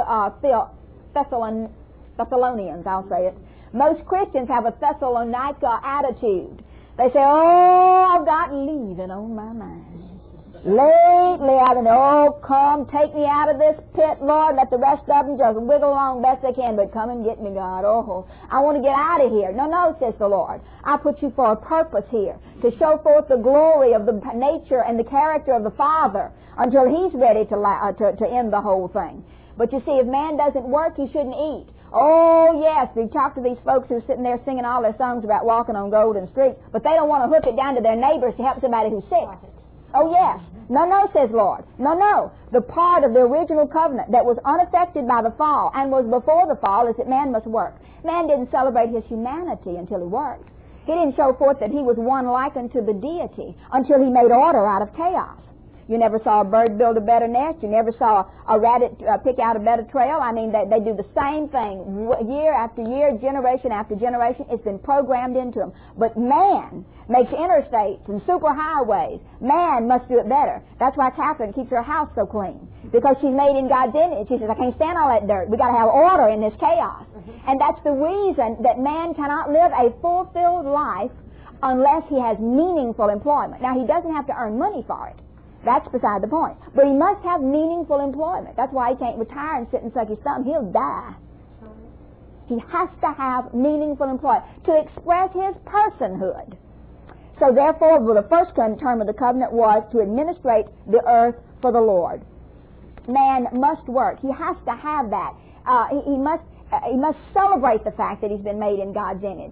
Thessalonians, I'll say it. Most Christians have a Thessalonica attitude. They say, oh, I've got leaving on my mind. Lately I've been, oh, come, take me out of this pit, Lord. Let the rest of them just wiggle along best they can, but come and get me, God. Oh, I want to get out of here. No, no, says the Lord. I put you for a purpose here, to show forth the glory of the nature and the character of the Father until he's ready to end the whole thing. But you see, if man doesn't work, he shouldn't eat. Oh, yes, we talk to these folks who are sitting there singing all their songs about walking on golden streets, but they don't want to hook it down to their neighbors to help somebody who's sick. Oh, yes. No, no, says Lord. No, no. The part of the original covenant that was unaffected by the fall and was before the fall is that man must work. Man didn't celebrate his humanity until he worked. He didn't show forth that he was one like unto the deity until he made order out of chaos. You never saw a bird build a better nest. You never saw a rabbit pick out a better trail. I mean, they do the same thing year after year, generation after generation. It's been programmed into them. But man makes interstates and superhighways. Man must do it better. That's why Catherine keeps her house so clean, because she's made in God's image. She says, I can't stand all that dirt. We've got to have order in this chaos. And that's the reason that man cannot live a fulfilled life unless he has meaningful employment. Now, he doesn't have to earn money for it. That's beside the point. But he must have meaningful employment. That's why he can't retire and sit and suck his thumb. He'll die. He has to have meaningful employment to express his personhood. So therefore, the first term of the covenant was to administrate the earth for the Lord. Man must work. He has to have that. He must celebrate the fact that he's been made in God's image.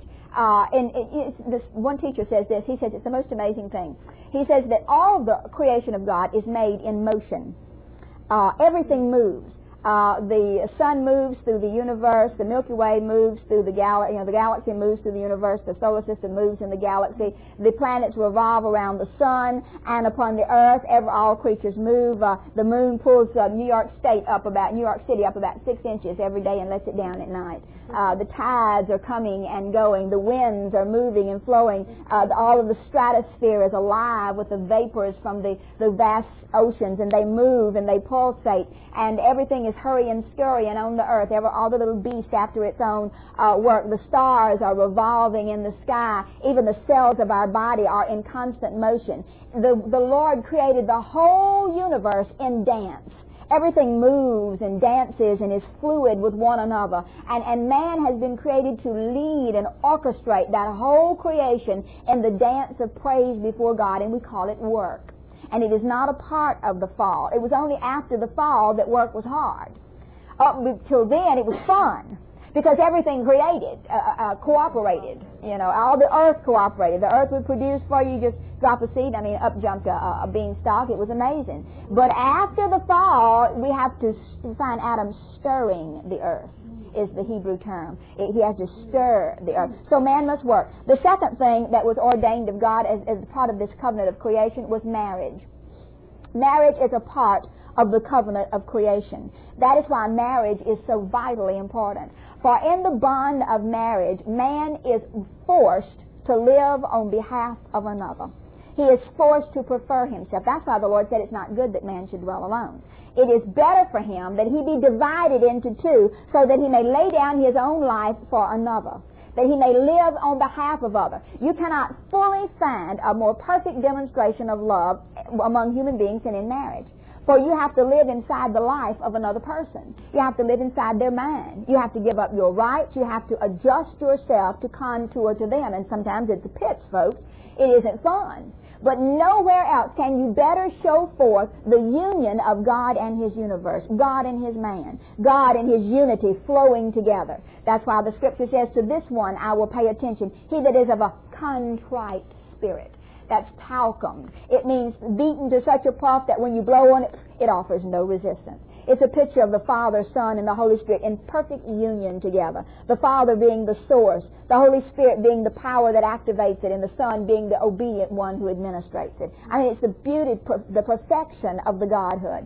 One teacher says this. He says it's the most amazing thing. He says that all the creation of God is made in motion. Everything moves. The sun moves through the universe. The Milky Way moves through the galaxy. The galaxy moves through the universe. The solar system moves in the galaxy. The planets revolve around the sun and upon the earth. All creatures move. The moon pulls New York City up about 6 inches every day and lets it down at night. The tides are coming and going. The winds are moving and flowing. All of the stratosphere is alive with the vapors from the vast oceans, and they move and they pulsate, and everything is hurry and scurry and on the earth. All the little beasts after its own work. The stars are revolving in the sky. Even the cells of our body are in constant motion. The Lord created the whole universe in dance. Everything moves and dances and is fluid with one another. And man has been created to lead and orchestrate that whole creation in the dance of praise before God, and we call it work. And it is not a part of the fall. It was only after the fall that work was hard. Up till then, it was fun, because everything created cooperated. All the earth cooperated. The earth would produce for you. Just drop a seed. Up jumped a beanstalk. It was amazing. But after the fall, we have to find Adam stirring the earth. is the Hebrew term. He has to stir the earth. So man must work. The second thing that was ordained of God as part of this covenant of creation was marriage. Marriage is a part of the covenant of creation. That is why marriage is so vitally important. For in the bond of marriage, man is forced to live on behalf of another. He is forced to prefer himself. That's why the Lord said it's not good that man should dwell alone. It is better for him that he be divided into two so that he may lay down his own life for another, that he may live on behalf of others. You cannot fully find a more perfect demonstration of love among human beings than in marriage. For you have to live inside the life of another person. You have to live inside their mind. You have to give up your rights. You have to adjust yourself to contour to them. And sometimes it's a pitch, folks. It isn't fun. But nowhere else can you better show forth the union of God and His universe, God and His man, God and His unity flowing together. That's why the Scripture says, to this one I will pay attention, he that is of a contrite spirit. That's talcum. It means beaten to such a puff that when you blow on it, it offers no resistance. It's a picture of the Father, Son, and the Holy Spirit in perfect union together. The Father being the source, the Holy Spirit being the power that activates it, and the Son being the obedient one who administrates it. I mean, it's the beauty, the perfection of the Godhead.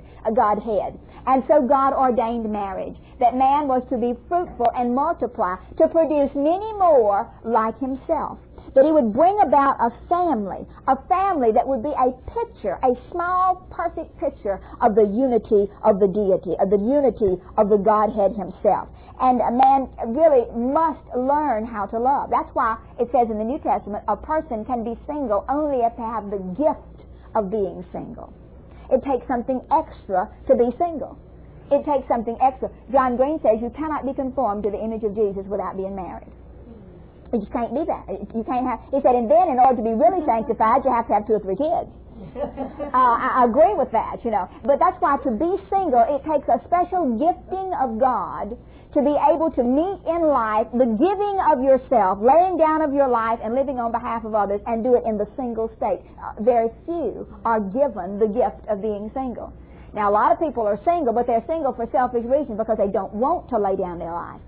And so God ordained marriage, that man was to be fruitful and multiply, to produce many more like himself. That he would bring about a family that would be a picture, a small, perfect picture of the unity of the deity, of the unity of the Godhead himself. And a man really must learn how to love. That's why it says in the New Testament, a person can be single only if they have the gift of being single. It takes something extra to be single. It takes something extra. John Green says you cannot be conformed to the image of Jesus without being married. You just can't do that. You can't have. He said, and then in order to be really sanctified, you have to have 2 or 3 kids. I agree with that, you know. But that's why to be single, it takes a special gifting of God to be able to meet in life the giving of yourself, laying down of your life, and living on behalf of others, and do it in the single state. Very few are given the gift of being single. Now, a lot of people are single, but they're single for selfish reasons because they don't want to lay down their life.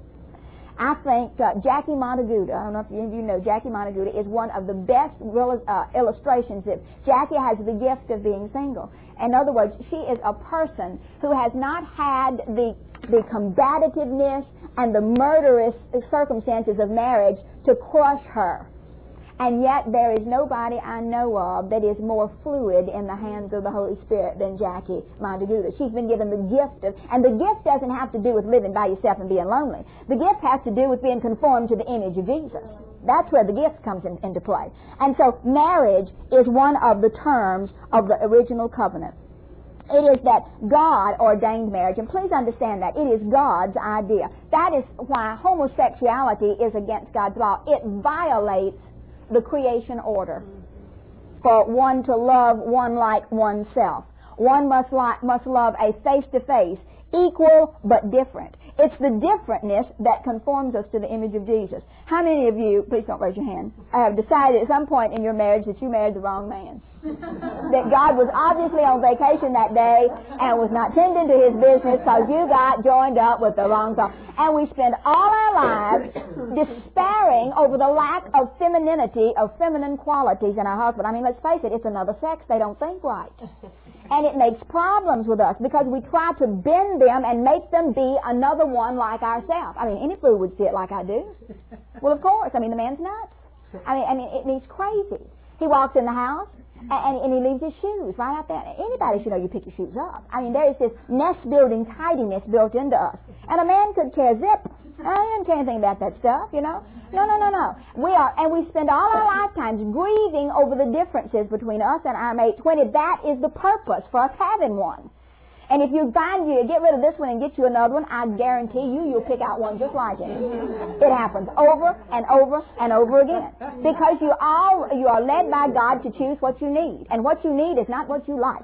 I think Jackie Montaguda, I don't know if any of you know, Jackie Montaguda is one of the best illustrations that Jackie has the gift of being single. In other words, she is a person who has not had the combativeness and the murderous circumstances of marriage to crush her. And yet there is nobody I know of that is more fluid in the hands of the Holy Spirit than Jackie Montaguda. She's been given the gift of, and the gift doesn't have to do with living by yourself and being lonely. The gift has to do with being conformed to the image of Jesus. That's where the gift comes into play. And so marriage is one of the terms of the original covenant. It is that God ordained marriage, and please understand that. It is God's idea. That is why homosexuality is against God's law. It violates the creation order for one to love one like oneself. One must love a face-to-face, equal but different. It's the differentness that conforms us to the image of Jesus. How many of you, please don't raise your hand, have decided at some point in your marriage that you married the wrong man? That God was obviously on vacation that day and was not tending to His business because you got joined up with the wrong fellow. And we spend all our lives despairing over the lack of femininity, of feminine qualities in our husband. I mean, let's face it, it's another sex. They don't think right. And it makes problems with us because we try to bend them and make them be another one like ourselves. I mean, any fool would see it like I do. Well, of course. I mean, the man's nuts. I mean, it's crazy. He walks in the house and he leaves his shoes right out there. Anybody should know you pick your shoes up. I mean, there is this nest-building tidiness built into us. And a man could care zip. He doesn't care anything about that stuff, you know. No. We spend all our lifetimes grieving over the differences between us and our mate, when that is the purpose for us having one. And if you find you get rid of this one and get you another one, I guarantee you'll pick out one just like it. It happens over and over and over again. Because you are led by God to choose what you need. And what you need is not what you like.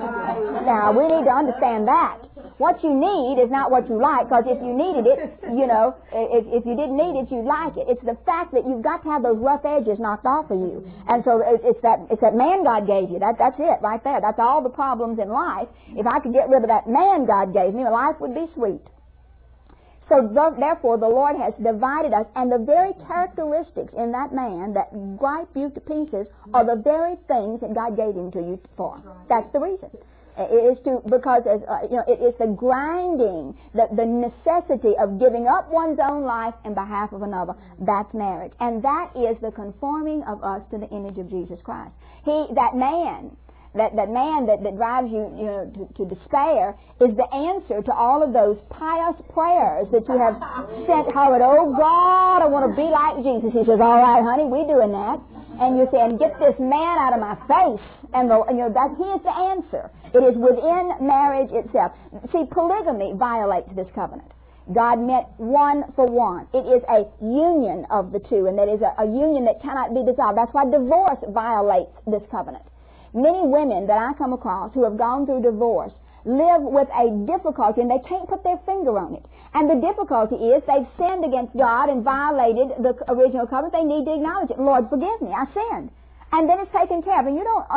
Now, we need to understand that. What you need is not what you like, because if you needed it, you know, if you didn't need it, you'd like it. It's the fact that you've got to have those rough edges knocked off of you. And so it's that man God gave you. That's it right there. That's all the problems in life. If I could get rid of that man God gave me, my life would be sweet. So therefore the Lord has divided us, and the very characteristics in that man that gripe you to pieces are the very things that God gave him to you for. That's the reason. It is because it is the grinding, the necessity of giving up one's own life in behalf of another. That's marriage, and that is the conforming of us to the image of Jesus Christ. That man that drives you to despair is the answer to all of those pious prayers that you have sent Howard. Oh God, I want to be like Jesus. He says, all right, honey, we doing that. And you say, and get this man out of my face. And he is the answer. It is within marriage itself. See, polygamy violates this covenant. God meant one for one. It is a union of the two, and that is a union that cannot be dissolved. That's why divorce violates this covenant. Many women that I come across who have gone through divorce live with a difficulty, and they can't put their finger on it. And the difficulty is they've sinned against God and violated the original covenant. They need to acknowledge it. Lord, forgive me, I sinned. And then it's taken care of. And you don't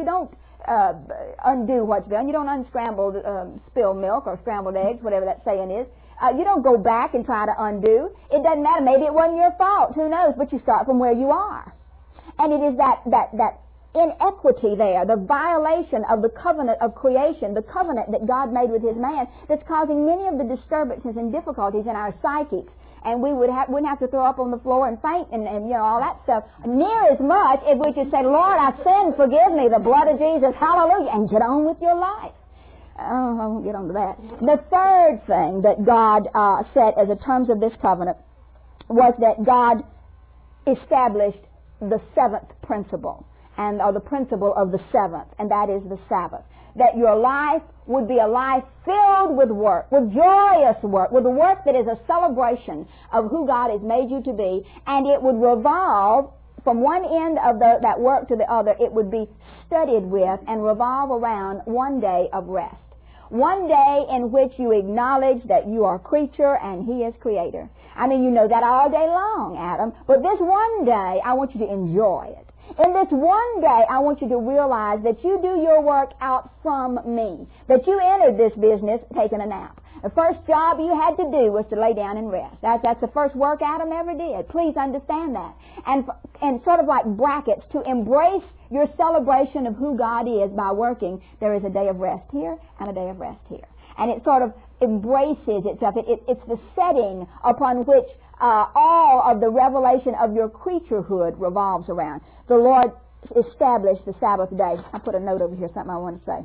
undo what's done. You don't unscramble spilled milk or scrambled eggs, whatever that saying is. You don't go back and try to undo. It doesn't matter. Maybe it wasn't your fault. Who knows? But you start from where you are. And it is that inequity there, the violation of the covenant of creation, the covenant that God made with His man, that's causing many of the disturbances and difficulties in our psychics. And we wouldn't have to throw up on the floor and faint and all that stuff near as much if we just say, Lord, I sinned, forgive me, the blood of Jesus, hallelujah, and get on with your life. Oh, I won't get on to that. The third thing that God set as a terms of this covenant was that God established the seventh principle, or the principle of the seventh, and that is the Sabbath. That your life would be a life filled with work, with joyous work, with work that is a celebration of who God has made you to be, and it would revolve from one end of that work to the other. It would be studied with and revolve around one day of rest. One day in which you acknowledge that you are creature and He is creator. I mean, you know that all day long, Adam, but this one day, I want you to enjoy it. In this one day, I want you to realize that you do your work out from me. That you entered this business taking a nap. The first job you had to do was to lay down and rest. That's the first work Adam ever did. Please understand that. And sort of like brackets, to embrace your celebration of who God is by working, there is a day of rest here and a day of rest here. And it sort of embraces itself. It's the setting upon which all of the revelation of your creaturehood revolves around. The Lord established the Sabbath day. I put a note over here, something I want to say.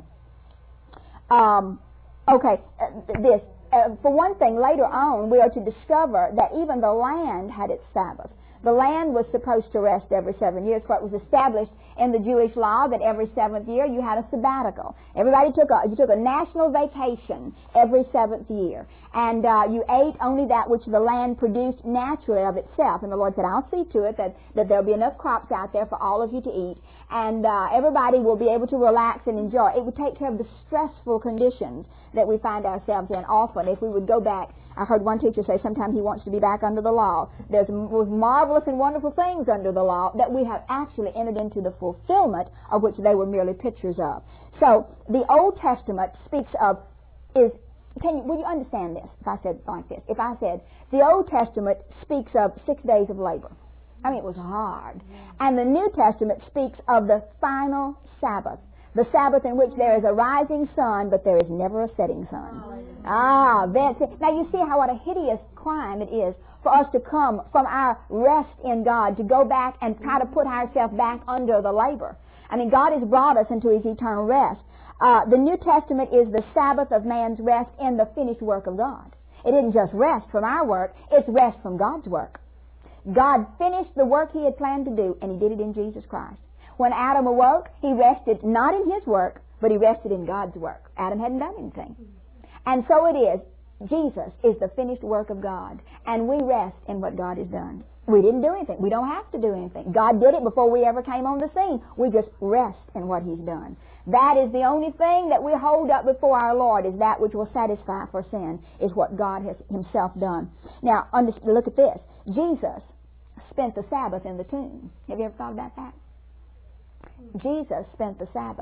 For one thing, later on, we are to discover that even the land had its Sabbath. The land was supposed to rest every 7 years, for it was established in the Jewish law that every 7th year you had a sabbatical. Everybody took a national vacation every 7th year. And you ate only that which the land produced naturally of itself. And the Lord said, I'll see to it that there'll be enough crops out there for all of you to eat. And everybody will be able to relax and enjoy. It would take care of the stressful conditions that we find ourselves in often if we would go back. I heard one teacher say sometimes he wants to be back under the law. There's marvelous and wonderful things under the law that we have actually entered into the fulfillment of which they were merely pictures of. So the Old Testament speaks of will you understand this if I said like this? If I said the Old Testament speaks of 6 days of labor. I mean, it was hard. And the New Testament speaks of the final Sabbath. The Sabbath in which there is a rising sun, but there is never a setting sun. That's it. Now you see what a hideous crime it is for us to come from our rest in God, to go back and try to put ourselves back under the labor. I mean, God has brought us into His eternal rest. The New Testament is the Sabbath of man's rest in the finished work of God. It isn't just rest from our work, it's rest from God's work. God finished the work He had planned to do, and He did it in Jesus Christ. When Adam awoke, he rested not in his work, but he rested in God's work. Adam hadn't done anything. And so it is. Jesus is the finished work of God, and we rest in what God has done. We didn't do anything. We don't have to do anything. God did it before we ever came on the scene. We just rest in what He's done. That is the only thing that we hold up before our Lord, is that which will satisfy for sin, is what God has Himself done. Now, look at this. Jesus spent the Sabbath in the tomb. Have you ever thought about that? Jesus spent the Sabbath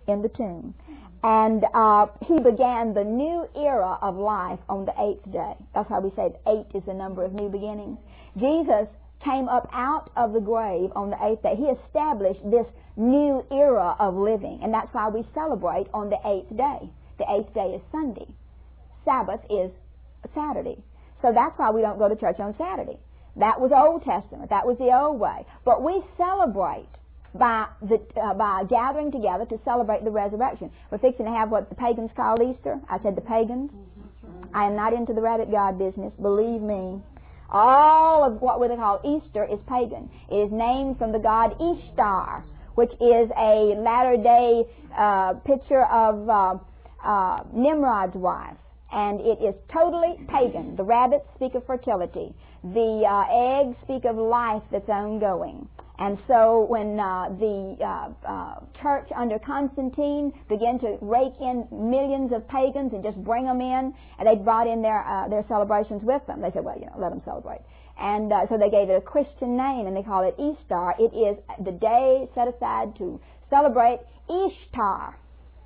in the tomb. And he began the new era of life on the 8th day. That's why we say 8 is the number of new beginnings. Jesus came up out of the grave on the 8th day. He established this new era of living. And that's why we celebrate on the 8th day. The 8th day is Sunday. Sabbath is Saturday. So that's why we don't go to church on Saturday. That was Old Testament. That was the old way. But we celebrate by gathering together to celebrate the resurrection. We're fixing to have what the pagans call Easter. I said the pagans. I am not into the rabbit god business. Believe me. All of what we call Easter is pagan. It is named from the god Ishtar, which is a latter-day picture of Nimrod's wife. And it is totally pagan. The rabbits speak of fertility. The eggs speak of life that's ongoing. And so when the church under Constantine began to rake in millions of pagans and just bring them in, and they brought in their celebrations with them. They said, well, let them celebrate. And so they gave it a Christian name, and they call it Easter. It is the day set aside to celebrate Ishtar.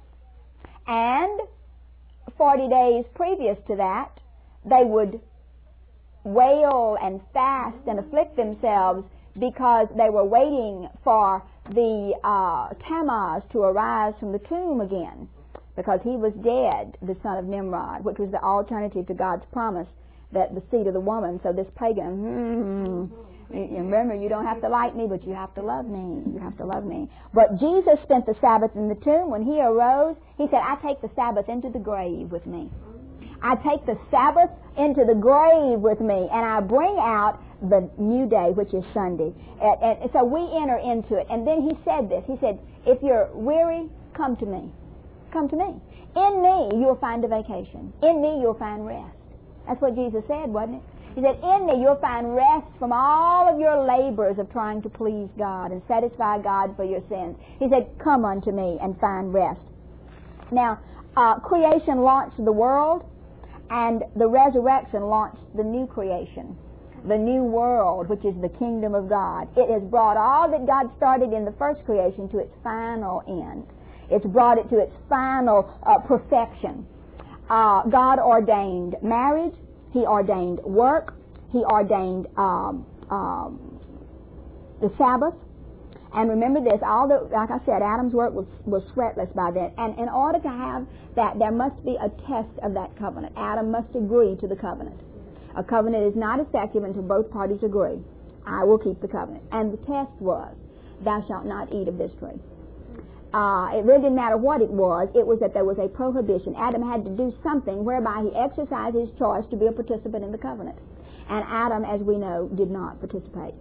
And 40 days previous to that, they would wail and fast and afflict themselves because they were waiting for the Tammuz to arise from the tomb again, because he was dead, the son of Nimrod, which was the alternative to God's promise that the seed of the woman. So this pagan, remember, you don't have to like me, but you have to love me. You have to love me. But Jesus spent the Sabbath in the tomb. When he arose, he said, I take the Sabbath into the grave with me. I take the Sabbath into the grave with me, and I bring out the new day, which is Sunday. And so we enter into it. And then he said this. He said, if you're weary, come to me. Come to me. In me, you'll find a vacation. In me, you'll find rest. That's what Jesus said, wasn't it? He said, in me, you'll find rest from all of your labors of trying to please God and satisfy God for your sins. He said, come unto me and find rest. Now, creation launched the world, and the resurrection launched the new creation, the new world, which is the kingdom of God. It has brought all that God started in the first creation to its final end. It's brought it to its final perfection. God ordained marriage. He ordained work. He ordained the Sabbath. And remember this, like I said, Adam's work was sweatless by then. And in order to have that, there must be a test of that covenant. Adam must agree to the covenant. A covenant is not effective until both parties agree. I will keep the covenant. And the test was, thou shalt not eat of this tree. It really didn't matter what it was. It was that there was a prohibition. Adam had to do something whereby he exercised his choice to be a participant in the covenant. And Adam, as we know, did not participate.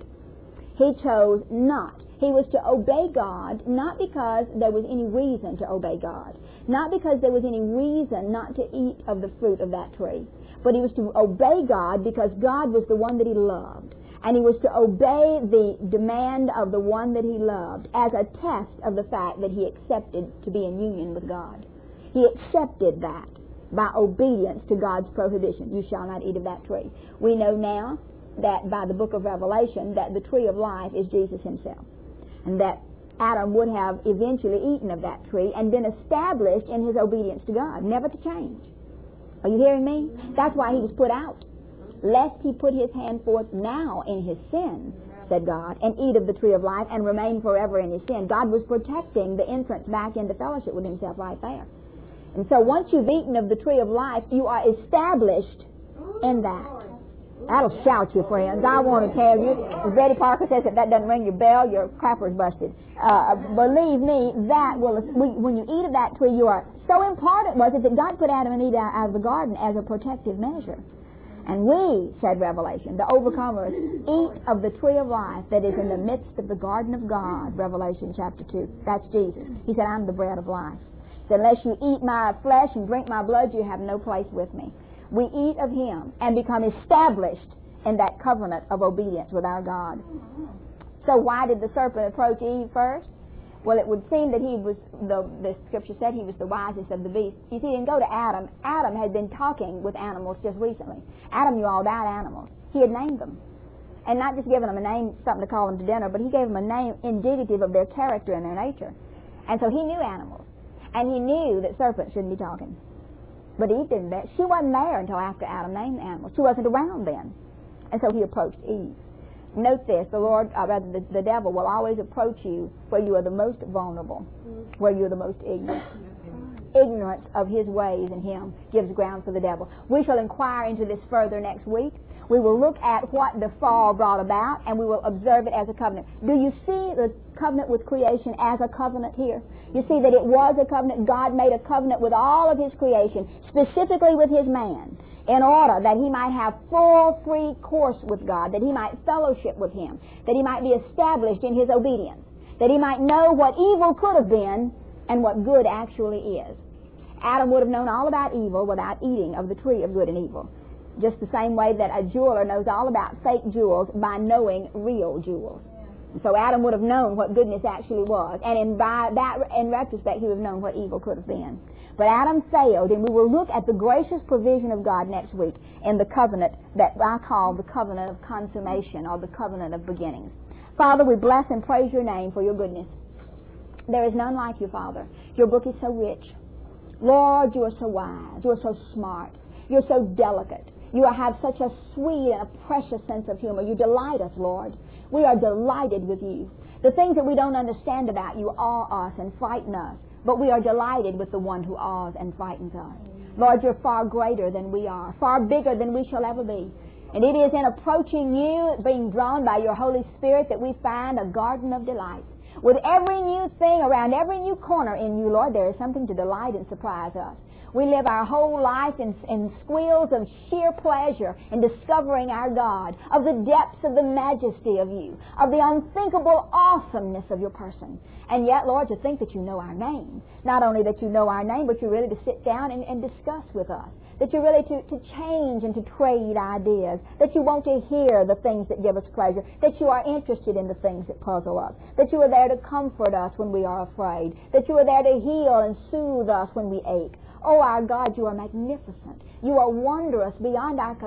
He chose not. He was to obey God, not because there was any reason to obey God, not because there was any reason not to eat of the fruit of that tree, but he was to obey God because God was the one that he loved. And he was to obey the demand of the one that he loved as a test of the fact that he accepted to be in union with God. He accepted that by obedience to God's prohibition. You shall not eat of that tree. We know now that by the book of Revelation that the tree of life is Jesus himself. And that Adam would have eventually eaten of that tree and been established in his obedience to God, never to change. Are you hearing me? That's why he was put out. Lest he put his hand forth now in his sin, said God, and eat of the tree of life and remain forever in his sin. God was protecting the entrance back into fellowship with himself right there. And so once you've eaten of the tree of life, you are established in that. That'll shout you, friends. I want to tell you, as Betty Parker says, if that doesn't ring your bell, your crapper's busted. Believe me, when you eat of that tree, you are... So important was it that God put Adam and Eve out of the garden as a protective measure. And we, said Revelation, the overcomers, eat of the tree of life that is in the midst of the garden of God, Revelation chapter 2. That's Jesus. He said, I'm the bread of life. He said, unless you eat my flesh and drink my blood, you have no place with me. We eat of him and become established in that covenant of obedience with our God. So why did the serpent approach Eve first? Well, it would seem that he was, the scripture said he was the wisest of the beasts. You see, he didn't go to Adam. Adam had been talking with animals just recently. Adam knew all about animals. He had named them. And not just given them a name, something to call them to dinner, but he gave them a name indicative of their character and their nature. And so he knew animals. And he knew that serpents shouldn't be talking. But Eve didn't. She wasn't there until after Adam named the animal. She wasn't around then. And so he approached Eve. Note this, the devil will always approach you where you are the most vulnerable, where you are the most ignorant. Ignorance of his ways and him gives ground for the devil. We shall inquire into this further next week. We will look at what the fall brought about, and we will observe it as a covenant. Do you see the covenant with creation as a covenant here? You see that it was a covenant. God made a covenant with all of his creation, specifically with his man, in order that he might have full, free course with God, that he might fellowship with him, that he might be established in his obedience, that he might know what evil could have been and what good actually is. Adam would have known all about evil without eating of the tree of good and evil. Just the same way that a jeweler knows all about fake jewels by knowing real jewels. So Adam would have known what goodness actually was, and in retrospect, he would have known what evil could have been. But Adam failed, and we will look at the gracious provision of God next week in the covenant that I call the covenant of consummation, or the covenant of beginnings. Father, we bless and praise your name for your goodness. There is none like you, Father. Your book is so rich. Lord, you are so wise. You are so smart. You're so delicate. You have such a sweet and a precious sense of humor. You delight us, Lord. We are delighted with you. The things that we don't understand about you awe us and frighten us, but we are delighted with the one who awes and frightens us. Lord, you're far greater than we are, far bigger than we shall ever be. And it is in approaching you, being drawn by your Holy Spirit, that we find a garden of delight. With every new thing, around every new corner in you, Lord, there is something to delight and surprise us. We live our whole life in squeals of sheer pleasure in discovering our God, of the depths of the majesty of you, of the unthinkable awesomeness of your person. And yet, Lord, to think that you know our name. Not only that you know our name, but you're ready to sit down and discuss with us. That you're ready to change and to trade ideas. That you want to hear the things that give us pleasure. That you are interested in the things that puzzle us. That you are there to comfort us when we are afraid. That you are there to heal and soothe us when we ache. Oh, our God, you are magnificent. You are wondrous beyond our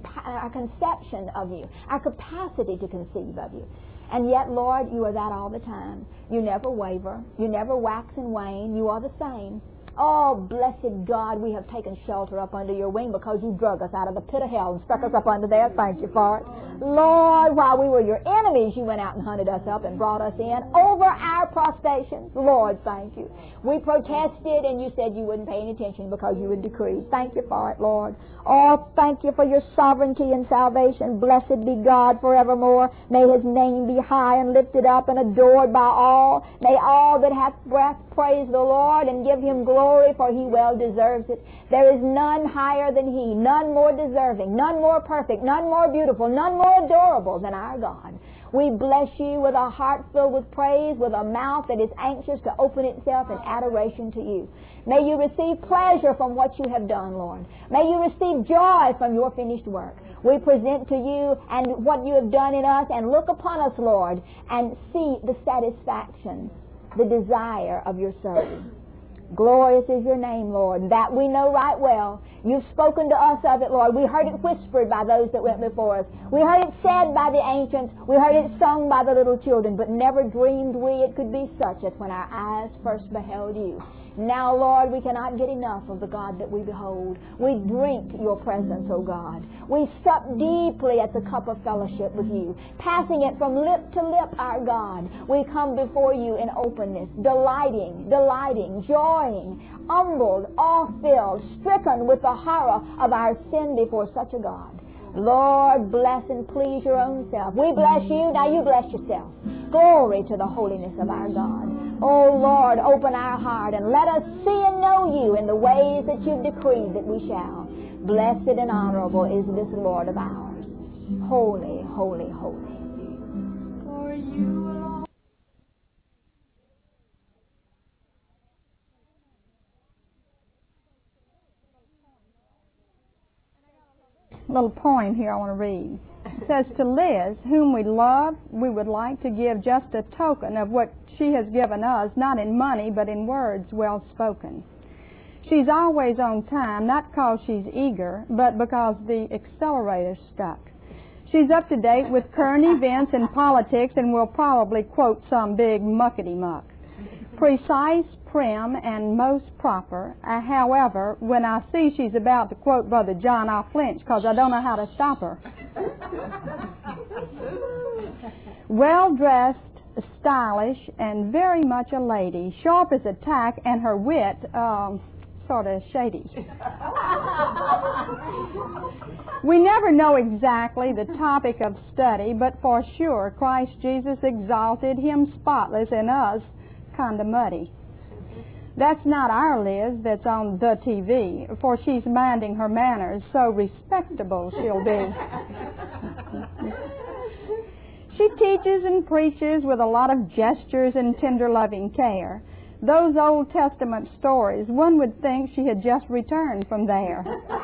conception of you, our capacity to conceive of you. And yet, Lord, you are that all the time. You never waver. You never wax and wane. You are the same. Oh, blessed God, we have taken shelter up under your wing because you drug us out of the pit of hell and stuck us up under there. Thank you for it. Lord, while we were your enemies, you went out and hunted us up and brought us in over our prostrations. Lord, thank you. We protested and you said you wouldn't pay any attention because you had decreed. Thank you for it, Lord. Oh, thank you for your sovereignty and salvation. Blessed be God forevermore. May his name be high and lifted up and adored by all. May all that hath breath praise the Lord and give him glory, for he well deserves it. There is none higher than he, none more deserving, none more perfect, none more beautiful, none more adorable than our God. We bless you with a heart filled with praise, with a mouth that is anxious to open itself in adoration to you. May you receive pleasure from what you have done, Lord. May you receive joy from your finished work. We present to you and what you have done in us, and look upon us, Lord, and see the satisfaction, the desire of your soul. Glorious is your name, Lord. That we know right well. You've spoken to us of it, Lord. We heard it whispered by those that went before us. We heard it said by the ancients. We heard it sung by the little children, but never dreamed we it could be such as when our eyes first beheld you. Now, Lord, we cannot get enough of the God that we behold. We drink your presence, O God. We sup deeply at the cup of fellowship with you, passing it from lip to lip, our God. We come before you in openness, delighting, joying, humbled, awe-filled, stricken with the horror of our sin before such a God. Lord, bless and please your own self. We bless you, now you bless yourself. Glory to the holiness of our God. Oh, Lord, open our heart and let us see and know you in the ways that you've decreed that we shall. Blessed and honorable is this Lord of ours. Holy, holy, holy. For you alone.
Little poem here I want to read. It says, to Liz, whom we love, we would like to give just a token of what she has given us, not in money, but in words well spoken. She's always on time, not because she's eager, but because the accelerator's stuck. She's up to date with current events and politics and will probably quote some big muckety-muck. Precise, prim and most proper. However, when I see she's about to quote Brother John, I'll flinch because I don't know how to stop her. Well-dressed, stylish, and very much a lady. Sharp as a tack, and her wit, sort of shady. We never know exactly the topic of study, but for sure Christ Jesus exalted, Him spotless, and us kind of muddy. That's not our Liz that's on the TV, for she's minding her manners, so respectable she'll be. She teaches and preaches with a lot of gestures and tender loving care. Those Old Testament stories, one would think she had just returned from there.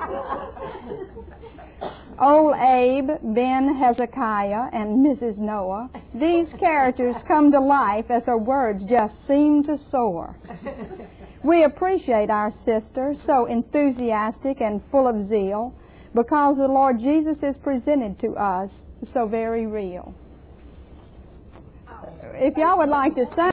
Old Abe, Ben, Hezekiah, and Mrs. Noah, these characters come to life as her words just seem to soar. We appreciate our sister, so enthusiastic and full of zeal, because the Lord Jesus is presented to us so very real. If y'all would like to sing.